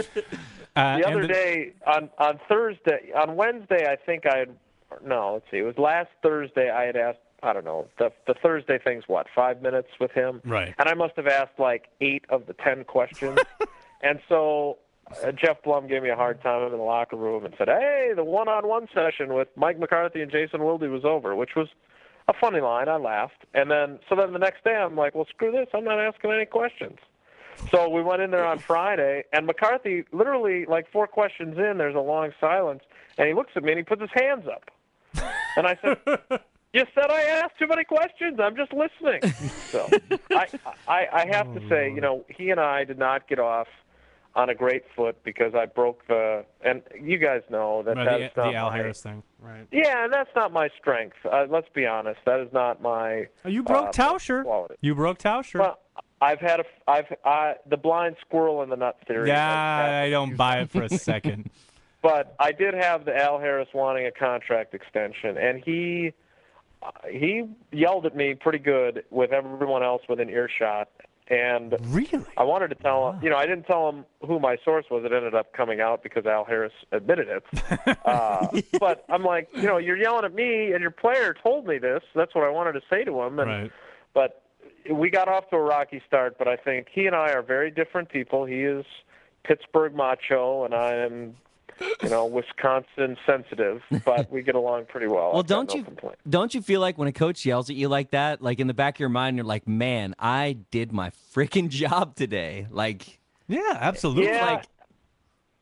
Uh, The and other day on on Thursday, on Wednesday, I think I had no. Let's see, it was last Thursday. I had asked. I don't know. The the Thursday thing's what, five minutes with him, Right. And I must have asked like eight of the ten questions, and so uh, Jeff Blum gave me a hard time in the locker room and said, "Hey, the one-on-one session with Mike McCarthy and Jason Wilde was over," which was a funny line. I laughed, and then so then the next day I'm like, "Well, screw this. I'm not asking any questions." So we went in there on Friday, and McCarthy, literally like four questions in, there's a long silence, and he looks at me and he puts his hands up. And I said, "You said I asked too many questions. I'm just listening." So I, I, I have to say, you know, he and I did not get off on a great foot because I broke the, and you guys know that Right, that's the, not the Al my, Harris thing, right? Yeah, and that's not my strength. Uh, let's be honest. That is not my. Oh, you broke uh, Tauscher. quality. You broke Tauscher. Well, I've had a, I've, I, the blind squirrel in the nut theory. has yeah, happened. I don't buy it for a second. But I did have the Al Harris wanting a contract extension, and he, uh, he yelled at me pretty good with everyone else within earshot. And Really? I wanted to tell him, you know, I didn't tell him who my source was. It ended up coming out because Al Harris admitted it. Uh, but I'm like, you know, you're yelling at me, and your player told me this. That's what I wanted to say to him. And, Right. But we got off to a rocky start. But I think he and I are very different people. He is Pittsburgh macho, and I am, you know, Wisconsin sensitive. But we get along pretty well. Well, I've got don't no you complaint. don't you feel like when a coach yells at you like that, like in the back of your mind, you're like, "Man, I did my freaking job today." Like, Yeah, absolutely. Yeah. like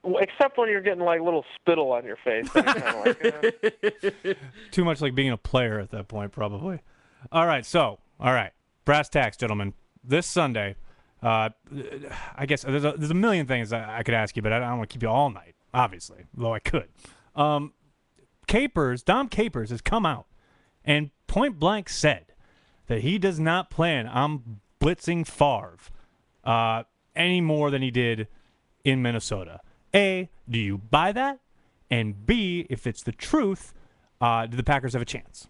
except when you're getting like little spittle on your face. Then you're kinda like, eh. Too much like being a player at that point, probably. All right, so, all right. Brass tacks, gentlemen. This Sunday, uh, I guess there's a, there's a million things I, I could ask you, but I don't want to keep you all night, obviously, though I could. Um, Capers, Dom Capers has come out and point blank said that he does not plan on blitzing Favre uh, any more than he did in Minnesota. A, do you buy that? And B, if it's the truth, uh, do the Packers have a chance?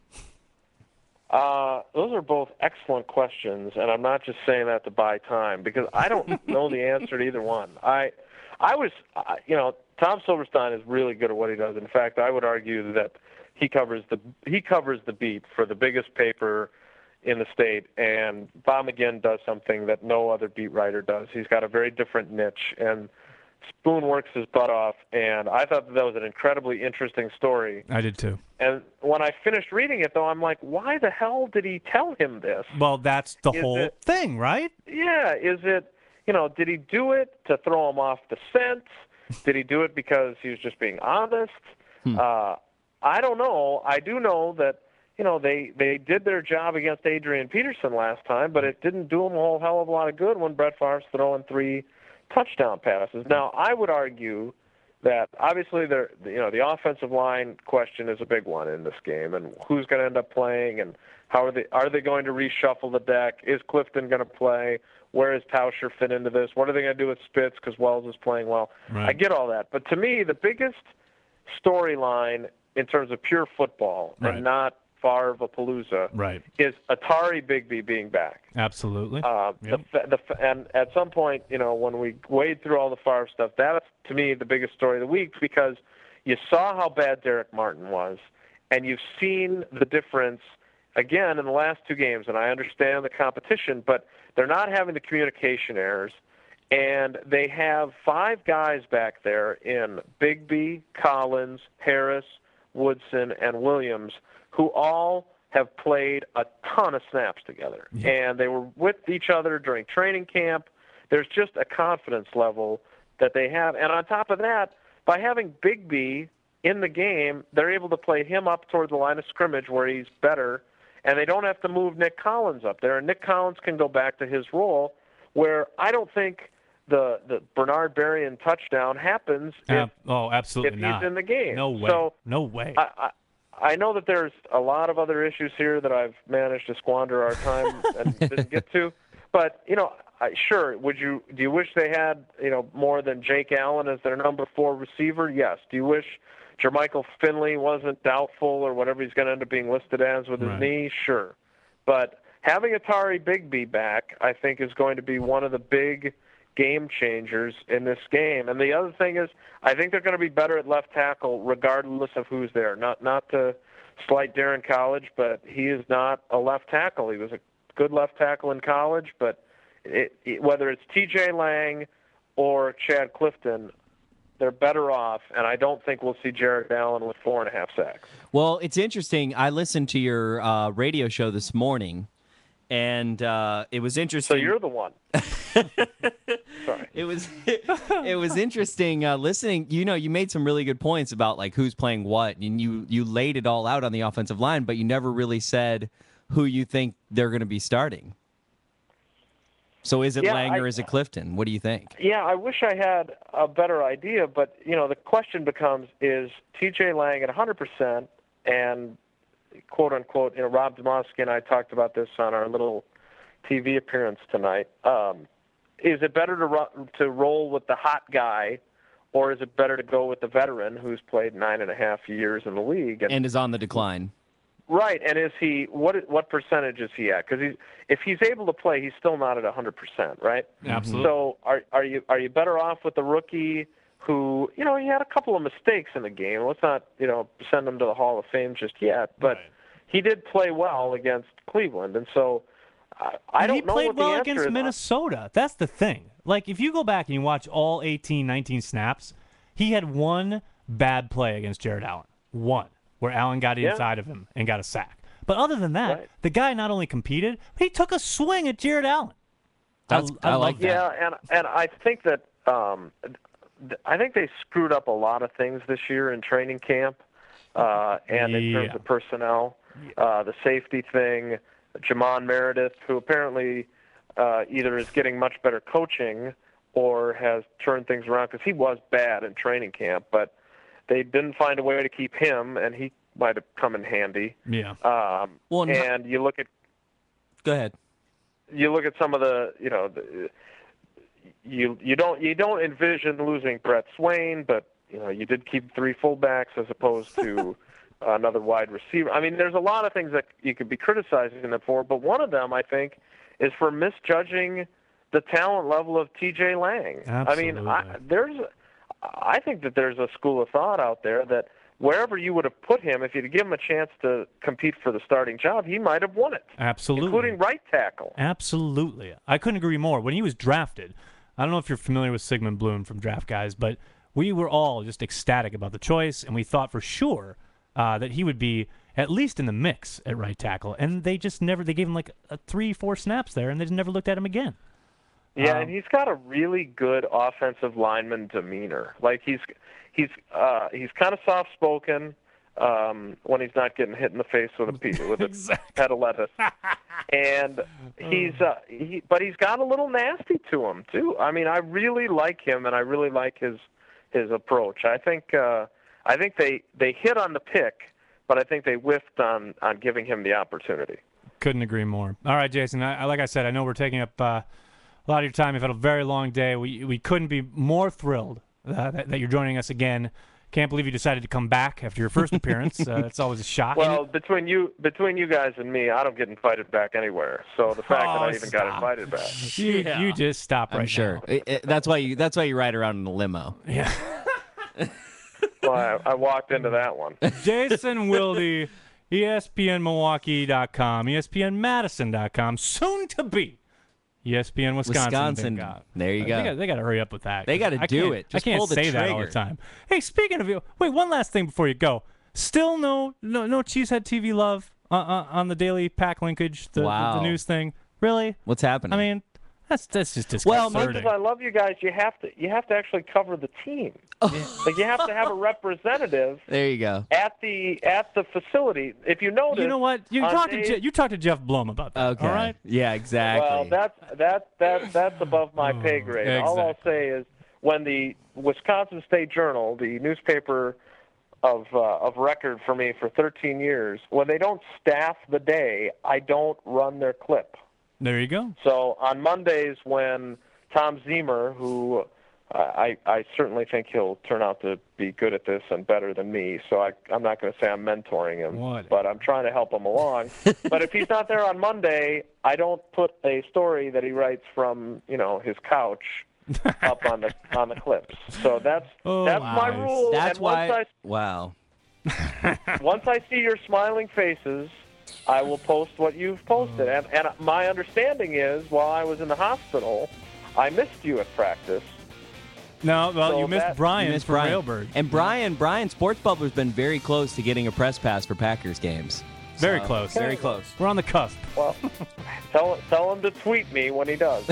Uh, those are both excellent questions, and I'm not just saying that to buy time because I don't know the answer to either one. I, I was, uh, you know, Tom Silverstein is really good at what he does. In fact, I would argue that he covers the he covers the beat for the biggest paper in the state, and Bob McGinn does something that no other beat writer does. He's got a very different niche, and Spoon works his butt off, and I thought that, that was an incredibly interesting story. I did too. And when I finished reading it, though, I'm like, why the hell did he tell him this? Well, that's the Is whole it- thing, right? Yeah, is it, you know, did he do it to throw him off the scent? Did he do it because he was just being honest? Hmm. Uh, I don't know. I do know that, you know, they, they did their job against Adrian Peterson last time, but it didn't do them a whole hell of a lot of good when Brett Favre's throwing three touchdown passes. Now, I would argue that obviously there, you know, the offensive line question is a big one in this game, and who's going to end up playing, and how are they are they going to reshuffle the deck? Is Clifton going to play? Where does Tauscher fit into this? What are they going to do with Spitz because Wells is playing well? Right. I get all that, but to me, the biggest storyline in terms of pure football Right. and not Favre-a-palooza Right. is Atari Bigby being back. Absolutely. Uh, Yep. the, the, and at some point, you know, when we wade through all the Favre stuff, that's, to me, the biggest story of the week because you saw how bad Derek Martin was, and you've seen the difference, again, in the last two games. And I understand the competition, but they're not having the communication errors. And they have five guys back there in Bigby, Collins, Harris, Woodson, and Williams who all have played a ton of snaps together. Yeah. And they were with each other during training camp. There's just a confidence level that they have. And on top of that, by having Bigby in the game, they're able to play him up toward the line of scrimmage where he's better, and they don't have to move Nick Collins up there. And Nick Collins can go back to his role where I don't think the, the Bernard Berrien touchdown happens if, Ab- oh, absolutely if he's not. in the game. No way. So no way. I, I, I know that there's a lot of other issues here that I've managed to squander our time and didn't get to. But, you know, I, sure, would you do you wish they had, you know, more than Jake Allen as their number four receiver? Yes. Do you wish Jermichael Finley wasn't doubtful or whatever he's going to end up being listed as with his Right. knee? Sure. But having Atari Bigby back, I think, is going to be one of the big game changers in this game. And the other thing is, I think they're going to be better at left tackle regardless of who's there. Not not to slight Darren College, but he is not a left tackle. He was a good left tackle in college, but it, it, whether it's T J Lang or Chad Clifton, they're better off, and I don't think we'll see Jared Allen with four and a half sacks. Well, it's interesting. I listened to your uh, radio show this morning, and uh, it was So interesting. you're the one. Sorry. It was it was interesting uh, listening. You know, you made some really good points about like who's playing what, and you you laid it all out on the offensive line, but you never really said who you think they're going to be starting. So is it Yeah, Lang or I- is it Clifton? What do you think? Yeah, I wish I had a better idea, but you know, the question becomes: is T J Lang at one hundred percent? And quote unquote, you know, Rob Demoski and I talked about this on our little T V appearance tonight. Um, is it better to ro- to roll with the hot guy, or is it better to go with the veteran who's played nine and a half years in the league? And is on the decline. Right, and is he what what percentage is he at? Because he's if he's able to play, he's still not at one hundred percent, right? Absolutely. So are are you are you better off with the rookie who, you know, he had a couple of mistakes in the game. Let's not, you know, send him to the Hall of Fame just yet, but Right. he did play well against Cleveland, and so uh, I And don't he know played what the well answer against is. Minnesota. That's the thing. Like, if you go back and you watch all eighteen, nineteen snaps, he had one bad play against Jared Allen. One, where Allen got Yeah. inside of him and got a sack. But other than that, Right. the guy not only competed, but he took a swing at Jared Allen. That's- I love like that. Yeah, and and I think that um, I think they screwed up a lot of things this year in training camp, uh, and in terms Yeah. of personnel, uh, the safety thing. Jamon Meredith, who apparently uh, either is getting much better coaching or has turned things around, because he was bad in training camp, but they didn't find a way to keep him, and he might have come in handy. Yeah. Um, Well, and- and you look at Go ahead. you look at some of the, you know, the, you you don't you don't envision losing Brett Swain, but you know you did keep three fullbacks as opposed to another wide receiver. I mean, there's a lot of things that you could be criticizing them for, but one of them I think is for misjudging the talent level of T J Lang. I mean, I, Absolutely. there's I think that there's a school of thought out there that wherever you would have put him, if you'd given him a chance to compete for the starting job, he might have won it, Absolutely. including right tackle. Absolutely. I couldn't agree more. When he was drafted, I don't know if you're familiar with Sigmund Bloom from Draft Guys, but we were all just ecstatic about the choice, and we thought for sure uh, that he would be at least in the mix at right tackle. And they just never, they gave him like a three, four snaps there, and they just never looked at him again. Yeah, Um, and he's got a really good offensive lineman demeanor. Like he's he's uh, he's kind of soft spoken um, when he's not getting hit in the face with a piece, with a Exactly. head of lettuce, and he's uh, he but he's got a little nasty to him too. I mean, I really like him, and I really like his his approach. I think uh, I think they they hit on the pick, but I think they whiffed on on giving him the opportunity. Couldn't agree more. All right, Jason, I, I- like I said, I know we're taking up uh, a lot of your time. You've had a very long day. We we couldn't be more thrilled uh, that, that you're joining us again. Can't believe you decided to come back after your first appearance. Uh, it's always a shock. Well, between you between you guys and me, I don't get invited back anywhere. So the fact that Oh, I even got stop. invited back. you, Yeah. you just stop right I'm sure. now. It- it- that's why you. That's why you ride around in a limo. Yeah. Well, I, I walked into that one. Jason Wilde, E S P N Milwaukee dot com, E S P N Madison dot com, soon to be E S P N Wisconsin. Wisconsin. They got. There you They go. got, they got to hurry up with that. They gotta I do can't- it. I Just can't pull the say that all the trigger. time. Hey, speaking of you, wait, one last thing before you go. Still no no no Cheesehead T V love uh, uh, on the daily pack linkage, the, the, Wow. the news thing. Really? What's happening? I mean, that's that's just Well, disconcerting. As much as I love you guys, you have to you have to actually cover the team. Like you have to have a representative there you go. at the at the facility. If you notice, you know what? You on talked to days- Je- you talked to Jeff Blum about that. Okay. All right. Yeah, exactly. Well, that's that's that's that's above my pay grade. All I'll exactly. say is when the Wisconsin State Journal, the newspaper of uh, of record for me for thirteen years, when they don't staff the day, I don't run their clip. There you go. So on Mondays, when Tom Ziemer, who uh, I I certainly think he'll turn out to be good at this and better than me, so I I'm not going to say I'm mentoring him, What? but I'm trying to help him along. But if he's not there on Monday, I don't put a story that he writes from you know his couch up on the on the clips. So that's Oh, that's my nice. rule. That's and once why. Wow. I once I see your smiling faces, I will post what you've posted. And, and my understanding is, while I was in the hospital, I missed you at practice. No, well, So you missed that- Brian You missed for Brian. Railbird. And Brian, Brian, Sports Bubbler's been very close to getting a press pass for Packers games. Very So, close. Very close. We're on the cusp. Well, tell tell him to tweet me when he does.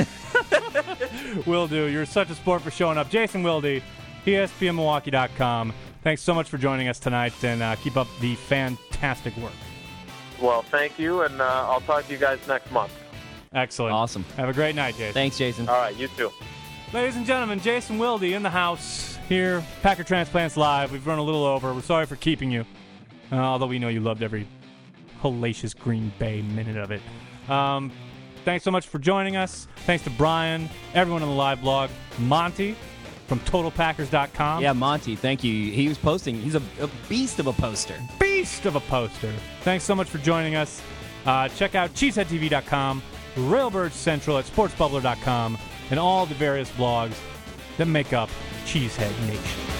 Will do. You're such a sport for showing up. Jason Wilde, E S P N Milwaukee dot com. Thanks so much for joining us tonight, and uh, keep up the fantastic work. Well, thank you, and uh, I'll talk to you guys next month. Excellent. Awesome. Have a great night, Jason. Thanks, Jason. All right, you too. Ladies and gentlemen, Jason Wilde in the house here, Packer Transplants Live. We've run a little over. We're sorry for keeping you, uh, although we know you loved every hellacious Green Bay minute of it. Um, thanks so much for joining us. Thanks to Brian, everyone on the live blog, Monty from Total Packers dot com. Yeah, Monty, thank you. He was posting. He's a, a beast of a poster. Beast of a poster. Thanks so much for joining us. Uh, check out Cheesehead T V dot com, Railbird Central at Sports Bubbler dot com, and all the various blogs that make up Cheesehead Nation.